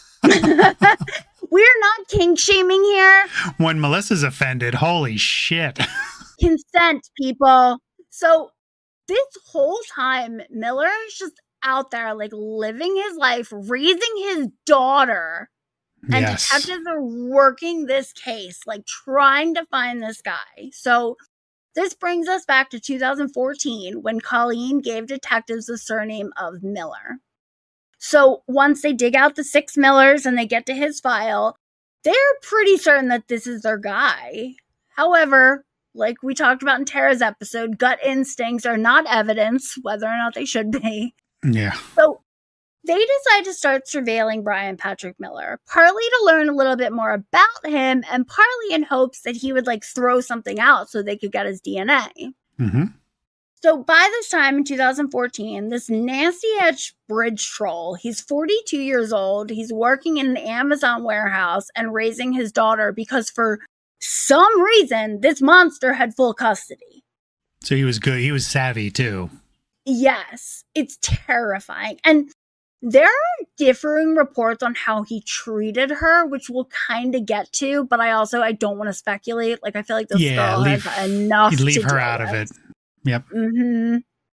Speaker 2: We're not kink shaming here.
Speaker 1: When Melissa's offended, holy shit.
Speaker 2: Consent, people. So this whole time, Miller is just out there, like living his life, raising his daughter. And
Speaker 1: Yes.
Speaker 2: detectives are working this case, like trying to find this guy. So this brings us back to two thousand fourteen when Colleen gave detectives the surname of Miller. So once they dig out the six Millers and they get to his file, they're pretty certain that this is their guy. However, like we talked about in Tara's episode, gut instincts are not evidence, whether or not they should be.
Speaker 1: Yeah.
Speaker 2: So they decide to start surveilling Brian Patrick Miller, partly to learn a little bit more about him and partly in hopes that he would like throw something out so they could get his D N A.
Speaker 1: Mm-hmm.
Speaker 2: So by this time in two thousand fourteen, this nasty ass bridge troll, he's forty-two years old, he's working in an Amazon warehouse and raising his daughter because for some reason, this monster had full custody.
Speaker 1: So he was good. He was savvy too.
Speaker 2: Yes, it's terrifying. And there are differing reports on how he treated her, which we'll kind of get to, but I also, I don't want to speculate. Like, I feel like this
Speaker 1: Yeah,
Speaker 2: girl
Speaker 1: leave-
Speaker 2: has enough
Speaker 1: He'd leave
Speaker 2: to
Speaker 1: her
Speaker 2: deal
Speaker 1: out of
Speaker 2: with.
Speaker 1: it. Yep.
Speaker 2: Mm-hmm.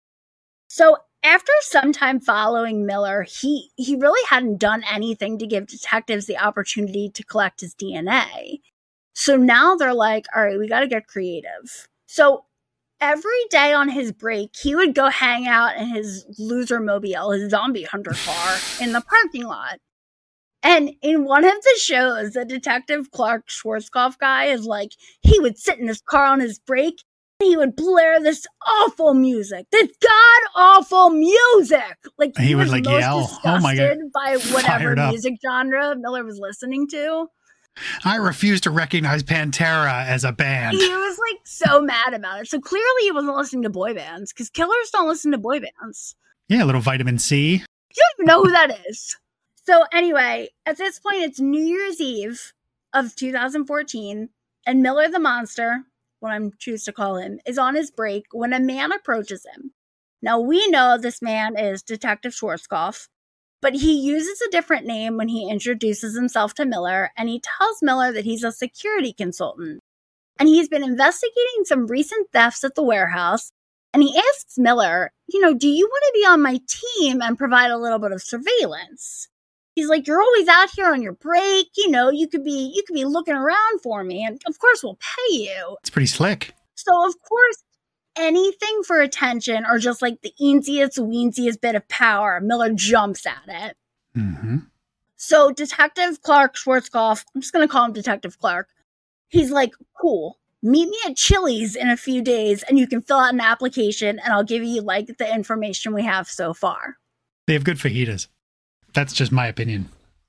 Speaker 2: So after some time following Miller, he, he really hadn't done anything to give detectives the opportunity to collect his D N A. So now they're like, all right, we got to get creative. So every day on his break, he would go hang out in his loser mobile, his zombie hunter car in the parking lot. And in one of the shows, the Detective Clark Schwarzkopf guy is like, he would sit in his car on his break and he would blare this awful music, this god-awful music. Like he,
Speaker 1: He would,
Speaker 2: was
Speaker 1: like,
Speaker 2: most
Speaker 1: yell, "Oh my God."
Speaker 2: disgusted by whatever
Speaker 1: Fired up.
Speaker 2: music genre Miller was listening to.
Speaker 1: I refuse to recognize Pantera as a band.
Speaker 2: He was like so mad about it. So clearly he wasn't listening to boy bands because killers don't listen to boy bands.
Speaker 1: Yeah, a little vitamin C.
Speaker 2: You don't even know who that is. So anyway, at this point, it's New Year's Eve of two thousand fourteen, and Miller the Monster, what I'm choose to call him, is on his break when a man approaches him. Now we know this man is Detective Schwarzkopf, but he uses a different name when he introduces himself to Miller, and he tells Miller that he's a security consultant. And he's been investigating some recent thefts at the warehouse, and he asks Miller, you know, do you want to be on my team and provide a little bit of surveillance? He's like, you're always out here on your break, you know, you could be you could be looking around for me, and of course we'll pay you.
Speaker 1: It's pretty slick.
Speaker 2: So of course, anything for attention or just like the easiest, weensiest bit of power, Miller jumps at it.
Speaker 1: Mm-hmm.
Speaker 2: So Detective Clark Schwarzkopf, I'm just going to call him Detective Clark. He's like, cool, meet me at Chili's in a few days and you can fill out an application and I'll give you like the information we have so far.
Speaker 1: They have good fajitas. That's just my opinion.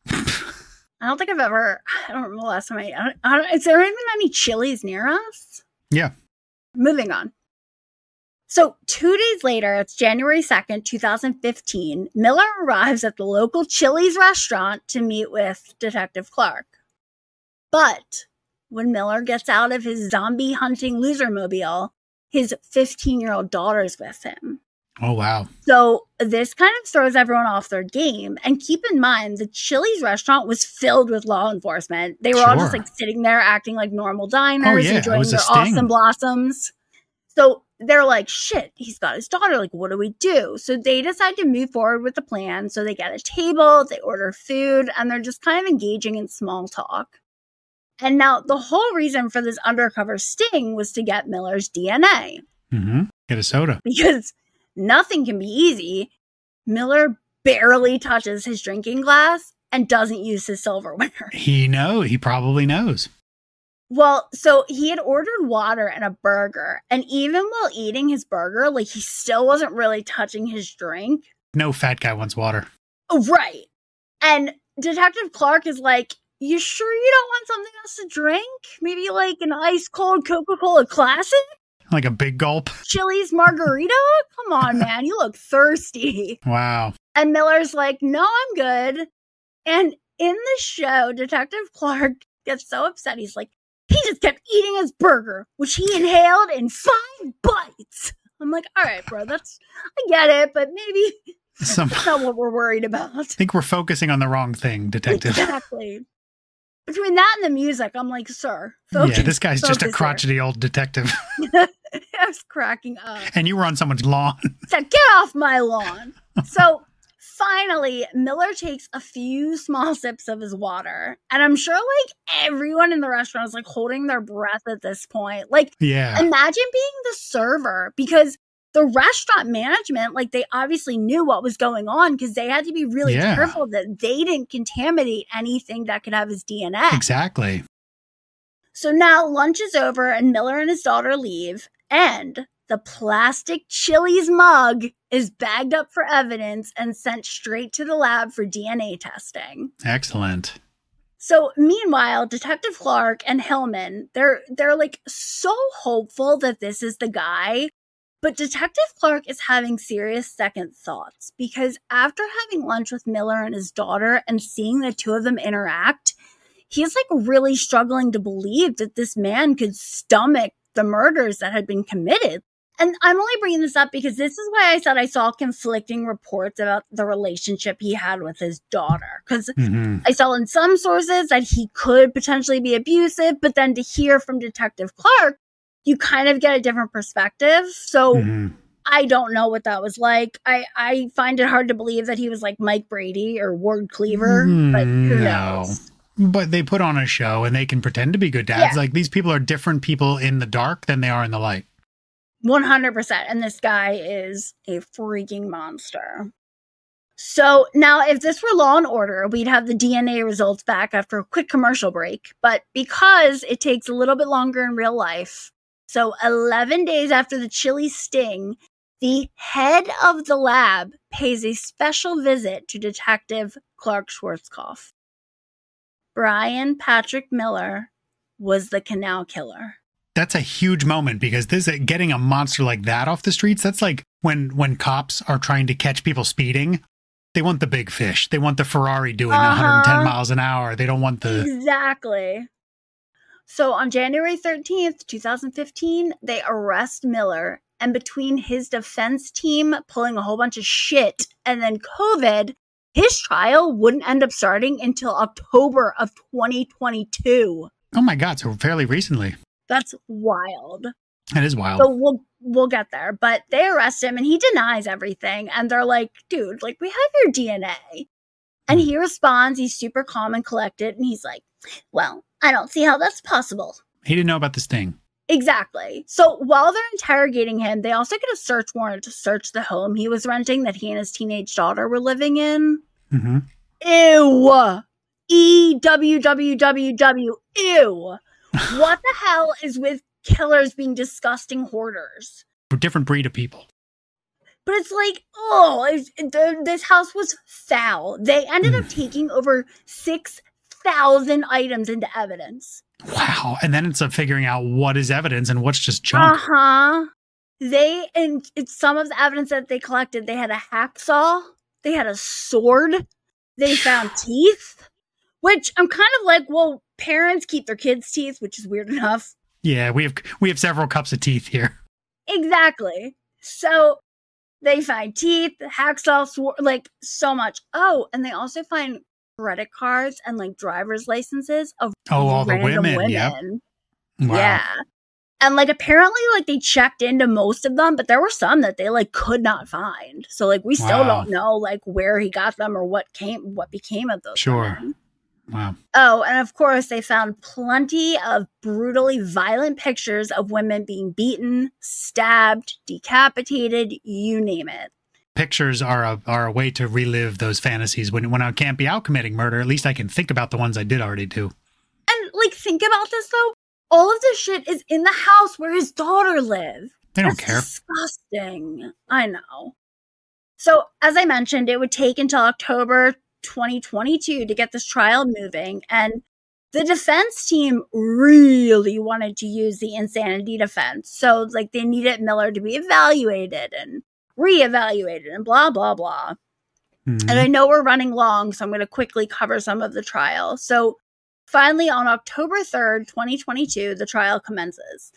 Speaker 2: I don't think I've ever, I don't remember the last time I, I, don't, I don't, is there even any Chili's near us?
Speaker 1: Yeah.
Speaker 2: Moving on. So two days later, it's January second, twenty fifteen, Miller arrives at the local Chili's restaurant to meet with Detective Clark. But when Miller gets out of his zombie hunting loser mobile, his fifteen-year-old daughter's with him.
Speaker 1: Oh, wow.
Speaker 2: So this kind of throws everyone off their game. And keep in mind, the Chili's restaurant was filled with law enforcement. They were all just
Speaker 1: Sure.
Speaker 2: like sitting there acting like normal diners,
Speaker 1: Oh, yeah, it
Speaker 2: enjoying
Speaker 1: was a
Speaker 2: their
Speaker 1: sting.
Speaker 2: awesome blossoms. So they're like, shit, he's got his daughter. Like, what do we do? So they decide to move forward with the plan. So they get a table, they order food, and they're just kind of engaging in small talk. And now the whole reason for this undercover sting was to get Miller's D N A.
Speaker 1: Mm-hmm. Get a soda.
Speaker 2: Because nothing can be easy. Miller barely touches his drinking glass and doesn't use his silverware.
Speaker 1: He know. He probably knows.
Speaker 2: Well, so he had ordered water and a burger, and even while eating his burger, like he still wasn't really touching his drink.
Speaker 1: No fat guy wants water.
Speaker 2: Oh, right. And Detective Clark is like, you sure you don't want something else to drink? Maybe like an ice cold Coca-Cola Classic?
Speaker 1: Like a big gulp.
Speaker 2: Chili's margarita? Come on, man. You look thirsty.
Speaker 1: Wow.
Speaker 2: And Miller's like, no, I'm good. And in the show, Detective Clark gets so upset. He's like, he just kept eating his burger, which he inhaled in five bites. I'm like, all right, bro, that's, I get it, but maybe
Speaker 1: Some,
Speaker 2: that's not what we're worried about.
Speaker 1: I think we're focusing on the wrong thing, detective.
Speaker 2: Exactly. Between that and the music, I'm like, sir, focus,
Speaker 1: Yeah, this guy's just a
Speaker 2: focus
Speaker 1: crotchety old detective.
Speaker 2: here. I was cracking up.
Speaker 1: And you were on someone's lawn.
Speaker 2: Said, get off my lawn. So finally, Miller takes a few small sips of his water. And I'm sure like everyone in the restaurant is like holding their breath at this point. Like,
Speaker 1: Yeah.
Speaker 2: imagine being the server, because the restaurant management, like they obviously knew what was going on because they had to be really
Speaker 1: Yeah.
Speaker 2: careful that they didn't contaminate anything that could have his D N A.
Speaker 1: Exactly.
Speaker 2: So now lunch is over and Miller and his daughter leave, and the plastic Chili's mug is bagged up for evidence and sent straight to the lab for D N A testing.
Speaker 1: Excellent.
Speaker 2: So meanwhile, Detective Clark and Hillman, they're they're like so hopeful that this is the guy, but Detective Clark is having serious second thoughts because after having lunch with Miller and his daughter and seeing the two of them interact, he's like really struggling to believe that this man could stomach the murders that had been committed. And I'm only bringing this up because this is why I said I saw conflicting reports about the relationship he had with his daughter. Because
Speaker 1: Mhm.
Speaker 2: I saw in some sources that he could potentially be abusive, but then to hear from Detective Clark, you kind of get a different perspective. So
Speaker 1: Mhm.
Speaker 2: I don't know what that was like. I, I find it hard to believe that he was like Mike Brady or Ward Cleaver, but who
Speaker 1: No.
Speaker 2: knows?
Speaker 1: But they put on a show and they can pretend to be good dads.
Speaker 2: Yeah.
Speaker 1: Like these people are different people in the dark than they are in the light.
Speaker 2: one hundred percent. And this guy is a freaking monster. So now if this were Law and Order, we'd have the D N A results back after a quick commercial break. But because it takes a little bit longer in real life, so eleven days after the Chili sting, the head of the lab pays a special visit to Detective Clark Schwarzkopf. Brian Patrick Miller was the canal killer.
Speaker 1: That's a huge moment because this getting a monster like that off the streets, that's like when when cops are trying to catch people speeding, they want the big fish. They want the Ferrari doing
Speaker 2: Uh-huh.
Speaker 1: one hundred ten miles an hour. They don't want the
Speaker 2: Exactly. So on January thirteenth, twenty fifteen, they arrest Miller, and between his defense team pulling a whole bunch of shit and then COVID, his trial wouldn't end up starting until October of twenty twenty-two.
Speaker 1: Oh my God, so fairly recently.
Speaker 2: That's wild.
Speaker 1: That is wild.
Speaker 2: So we'll we'll get there. But they arrest him and he denies everything. And they're like, dude, like we have your D N A. And he responds, he's super calm and collected, and he's like, well, I don't see how that's possible.
Speaker 1: He didn't know about this thing.
Speaker 2: Exactly. So while they're interrogating him, they also get a search warrant to search the home he was renting that he and his teenage daughter were living in.
Speaker 1: Mm-hmm.
Speaker 2: Ew. E W W W W. Ew. What the hell is with killers being disgusting hoarders?
Speaker 1: A different breed of people.
Speaker 2: But it's like, oh, it's, the, this house was foul. They ended up taking over six thousand items into evidence.
Speaker 1: Wow. And then it's a figuring out what is evidence and what's just junk.
Speaker 2: Uh-huh. They, and it's some of the evidence that they collected, they had a hacksaw, they had a sword, they found teeth, which I'm kind of like, well, parents keep their kids' teeth, which is weird enough.
Speaker 1: Yeah, we have we have several cups of teeth here.
Speaker 2: Exactly. So they find teeth, hacksaw, sword, like so much. Oh, and they also find credit cards and like driver's licenses of
Speaker 1: Oh, all the
Speaker 2: random
Speaker 1: women, yep. Wow.
Speaker 2: Yeah. And like apparently like they checked into most of them, but there were some that they like could not find. So like we still
Speaker 1: Wow.
Speaker 2: don't know like where he got them or what came what became of those.
Speaker 1: Sure.
Speaker 2: women.
Speaker 1: Wow.
Speaker 2: Oh, and of course they found plenty of brutally violent pictures of women being beaten, stabbed, decapitated, you name it.
Speaker 1: Pictures are a are a way to relive those fantasies. When when I can't be out committing murder, at least I can think about the ones I did already do.
Speaker 2: And like think about this though. All of this shit is in the house where his daughter lived.
Speaker 1: They don't
Speaker 2: That's
Speaker 1: care.
Speaker 2: disgusting. I know. So, as I mentioned, it would take until October twenty twenty-two to get this trial moving. And the defense team really wanted to use the insanity defense. So, like, they needed Miller to be evaluated and reevaluated and blah, blah, blah.
Speaker 1: Mhm.
Speaker 2: And I know we're running long, so I'm going to quickly cover some of the trial. So, finally, on October third, twenty twenty-two, the trial commences.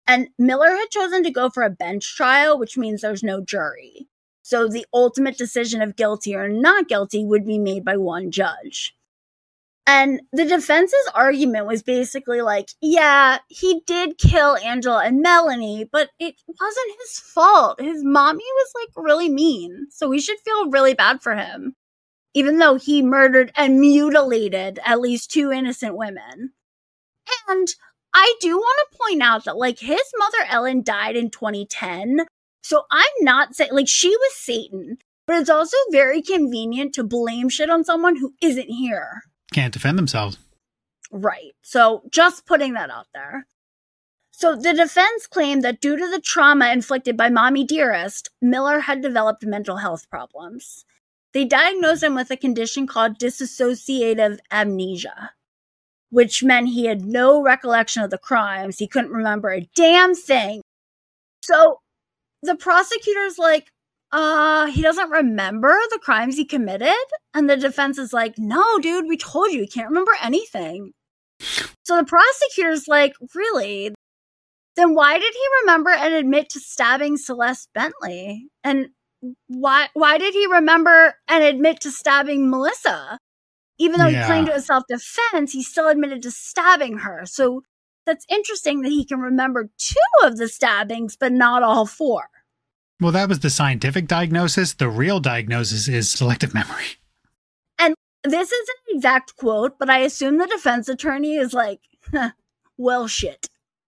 Speaker 2: And Miller had chosen to go for a bench trial, which means there's no jury. So the ultimate decision of guilty or not guilty would be made by one judge. And the defense's argument was basically like, yeah, he did kill Angela and Melanie, but it wasn't his fault. His mommy was like really mean, so we should feel really bad for him, even though he murdered and mutilated at least two innocent women. And I do want to point out that like his mother Ellen died in twenty ten, so I'm not saying like she was Satan, but it's also very convenient to blame shit on someone who isn't here.
Speaker 1: Can't defend themselves.
Speaker 2: Right. So just putting that out there. So the defense claimed that due to the trauma inflicted by Mommy Dearest, Miller had developed mental health problems. They diagnosed him with a condition called dissociative amnesia, which meant he had no recollection of the crimes. He couldn't remember a damn thing. So the prosecutor's like, Uh, he doesn't remember the crimes he committed? And the defense is like, no, dude, we told you, he can't remember anything. So the prosecutor's like, really? Then why did he remember and admit to stabbing Celeste Bentley? And why why did he remember and admit to stabbing Melissa? Even though
Speaker 1: Yeah.
Speaker 2: he claimed it was self-defense, he still admitted to stabbing her. So that's interesting that he can remember two of the stabbings, but not all four.
Speaker 1: Well, that was the scientific diagnosis. The real diagnosis is selective memory.
Speaker 2: And this is an exact quote, but I assume the defense attorney is like, huh, well, shit.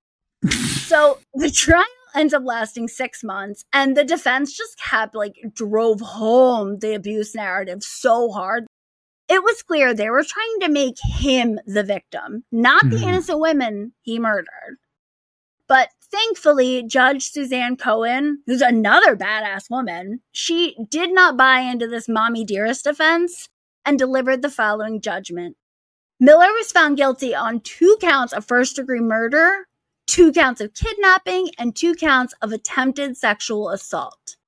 Speaker 2: So the trial ends up lasting six months, and the defense just kept, like, drove home the abuse narrative so hard. It was clear they were trying to make him the victim, not the
Speaker 1: Mhm.
Speaker 2: innocent women he murdered. But thankfully, Judge Suzanne Cohen, who's another badass woman, she did not buy into this Mommy Dearest defense and delivered the following judgment. Miller was found guilty on two counts of first-degree murder, two counts of kidnapping, and two counts of attempted sexual assault.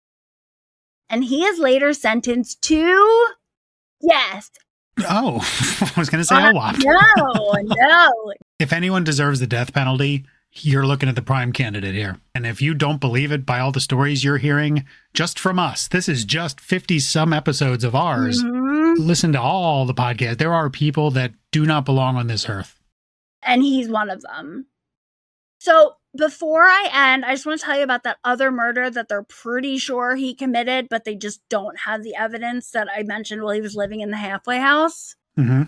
Speaker 2: And he is later sentenced to, yes,
Speaker 1: Oh, I was going to say
Speaker 2: uh,
Speaker 1: a whop.
Speaker 2: no, no.
Speaker 1: If anyone deserves the death penalty, you're looking at the prime candidate here. And if you don't believe it by all the stories you're hearing just from us, this is just fifty some episodes of ours.
Speaker 2: Mhm.
Speaker 1: Listen to all the podcasts. There are people that do not belong on this earth.
Speaker 2: And he's one of them. So before I end, I just want to tell you about that other murder that they're pretty sure he committed, but they just don't have the evidence that I mentioned while he was living in the halfway house.
Speaker 1: Mm-hmm.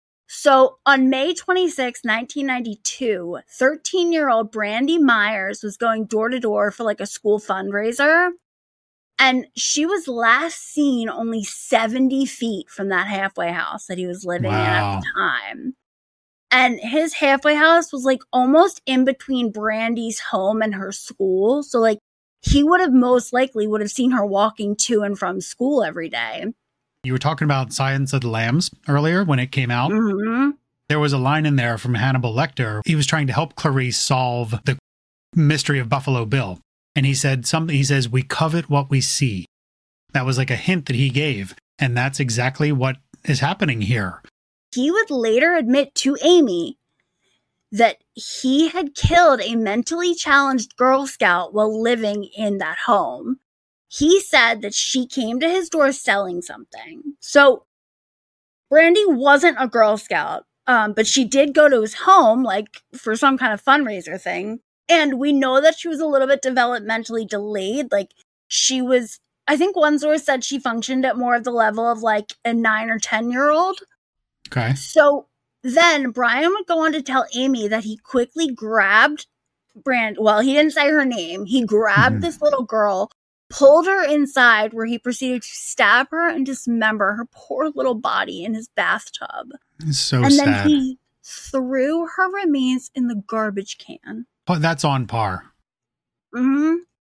Speaker 2: So on May twenty-sixth, nineteen ninety-two, thirteen-year-old Brandy Myers was going door to door for like a school fundraiser. And she was last seen only seventy feet from that halfway house that he was living in at
Speaker 1: Wow.
Speaker 2: the time. And his halfway house was like almost in between Brandy's home and her school. So like he would have most likely would have seen her walking to and from school every day.
Speaker 1: You were talking about Silence of the Lambs earlier when it came out.
Speaker 2: Mm-hmm.
Speaker 1: There was a line in there from Hannibal Lecter. He was trying to help Clarice solve the mystery of Buffalo Bill. And he said something, he says, we covet what we see. That was like a hint that he gave. And that's exactly what is happening here.
Speaker 2: He would later admit to Amy that he had killed a mentally challenged Girl Scout while living in that home. He said that she came to his door selling something. So Brandy wasn't a Girl Scout, um, but she did go to his home, like for some kind of fundraiser thing. And we know that she was a little bit developmentally delayed. Like she was, I think one source said she functioned at more of the level of like a nine or ten year old.
Speaker 1: Okay.
Speaker 2: So then Brian would go on to tell Amy that he quickly grabbed Brand. Well, he didn't say her name. He grabbed
Speaker 1: Mhm.
Speaker 2: this little girl, pulled her inside, where he proceeded to stab her and dismember her poor little body in his bathtub.
Speaker 1: It's so
Speaker 2: and
Speaker 1: sad.
Speaker 2: then he threw her remains in the garbage can.
Speaker 1: But that's on par.
Speaker 2: hmm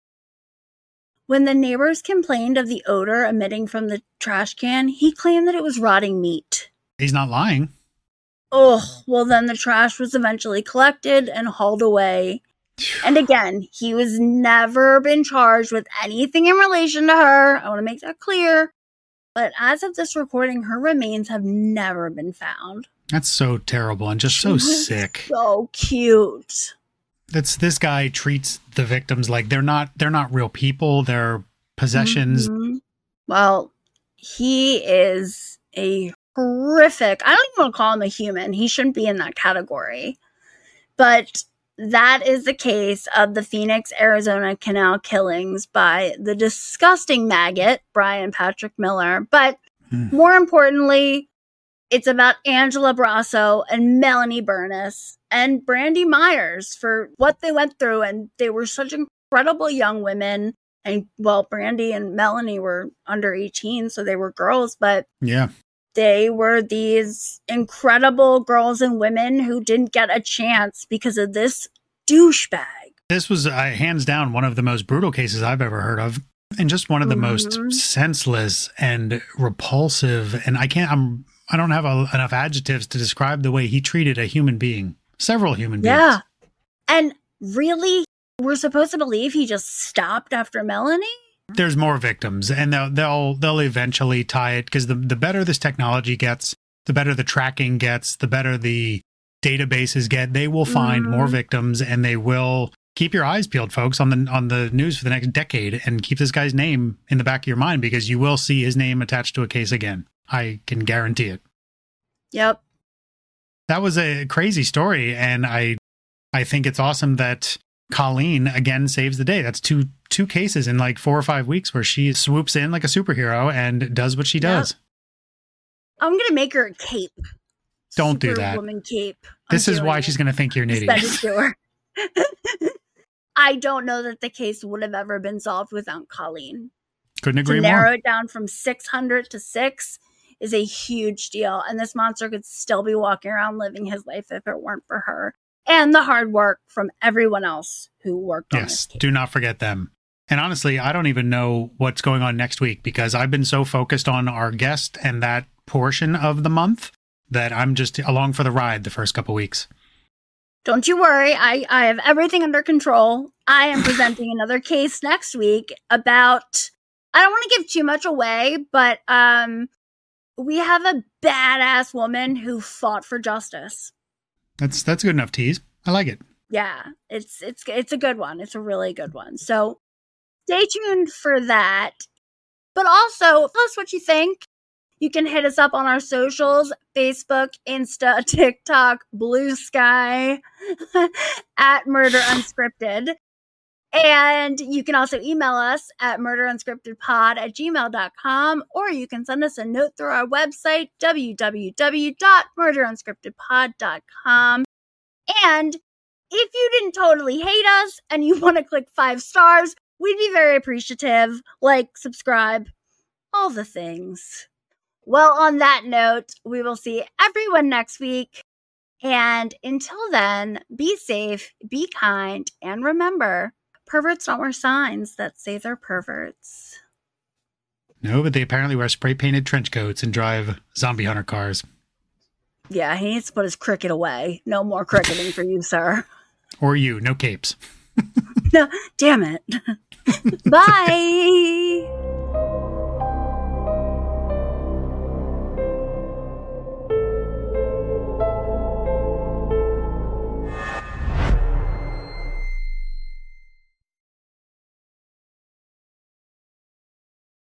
Speaker 2: When the neighbors complained of the odor emitting from the trash can, he claimed that it was rotting meat.
Speaker 1: He's not lying.
Speaker 2: Oh, well, then the trash was eventually collected and hauled away. And again, he was never been charged with anything in relation to her. I want to make that clear. But as of this recording, her remains have never been found.
Speaker 1: That's so terrible and just so
Speaker 2: She was
Speaker 1: sick.
Speaker 2: So cute.
Speaker 1: That's this guy treats the victims like they're not they're not real people, they're possessions.
Speaker 2: Mhm. Well, he is a horrific, I don't even want to call him a human. He shouldn't be in that category. But that is the case of the Phoenix, Arizona canal killings by the disgusting maggot, Brian Patrick Miller. But
Speaker 1: Hmm.
Speaker 2: more importantly, it's about Angela Brasso and Melanie Burness and Brandy Myers for what they went through. And they were such incredible young women. And well, Brandy and Melanie were under eighteen, so they were girls, but
Speaker 1: Yeah.
Speaker 2: they were these incredible girls and women who didn't get a chance because of this douchebag.
Speaker 1: This was uh, hands down one of the most brutal cases I've ever heard of, and just one of the
Speaker 2: Mhm.
Speaker 1: most senseless and repulsive. And I can't, I'm, I don't have a, enough adjectives to describe the way he treated a human being, several human beings.
Speaker 2: Yeah. And really, we're supposed to believe he just stopped after Melanie?
Speaker 1: There's more victims, and they'll they'll they'll eventually tie it, because the the better this technology gets, the better the tracking gets, the better the databases get. They will find
Speaker 2: Mhm.
Speaker 1: more victims, and they will keep your eyes peeled, folks, on the on the news for the next decade, and keep this guy's name in the back of your mind, because you will see his name attached to a case again. I can guarantee it.
Speaker 2: Yep.
Speaker 1: That was a crazy story, and I I think it's awesome that Colleen again saves the day. That's two two cases in like four or five weeks where she swoops in like a superhero and does what she does.
Speaker 2: I'm going to make her a cape.
Speaker 1: Don't do that.
Speaker 2: Superwoman cape. I'm
Speaker 1: This is
Speaker 2: doing
Speaker 1: why
Speaker 2: it.
Speaker 1: she's going to think you're an
Speaker 2: Send
Speaker 1: idiot.
Speaker 2: it to her. I don't know that the case would have ever been solved without Colleen.
Speaker 1: Couldn't agree
Speaker 2: To narrow
Speaker 1: more.
Speaker 2: it down from six hundred to six is a huge deal. And this monster could still be walking around living his life if it weren't for her. And the hard work from everyone else who worked on this
Speaker 1: Yes,
Speaker 2: case.
Speaker 1: do not forget them. And honestly, I don't even know what's going on next week, because I've been so focused on our guest and that portion of the month that I'm just along for the ride the first couple weeks.
Speaker 2: Don't you worry. I, I have everything under control. I am presenting another case next week about, I don't want to give too much away, but um, we have a badass woman who fought for justice.
Speaker 1: That's that's good enough tease. I like it.
Speaker 2: Yeah, it's it's it's a good one. It's a really good one. So stay tuned for that. But also, tell us what you think. You can hit us up on our socials, Facebook, Insta, TikTok, Blue Sky, at Murder Unscripted. And you can also email us at murderunscriptedpod at gmail dot com, or you can send us a note through our website, w w w dot murder unscripted pod dot com. And if you didn't totally hate us and you want to click five stars, we'd be very appreciative. Like, subscribe, all the things. Well, on that note, we will see everyone next week. And until then, be safe, be kind, and remember, perverts don't wear signs that say they're perverts.
Speaker 1: No, but they apparently wear spray painted trench coats and drive zombie hunter cars.
Speaker 2: Yeah, he needs to put his cricket away. No more cricketing for you, sir.
Speaker 1: Or you, no capes.
Speaker 2: No, damn it. Bye.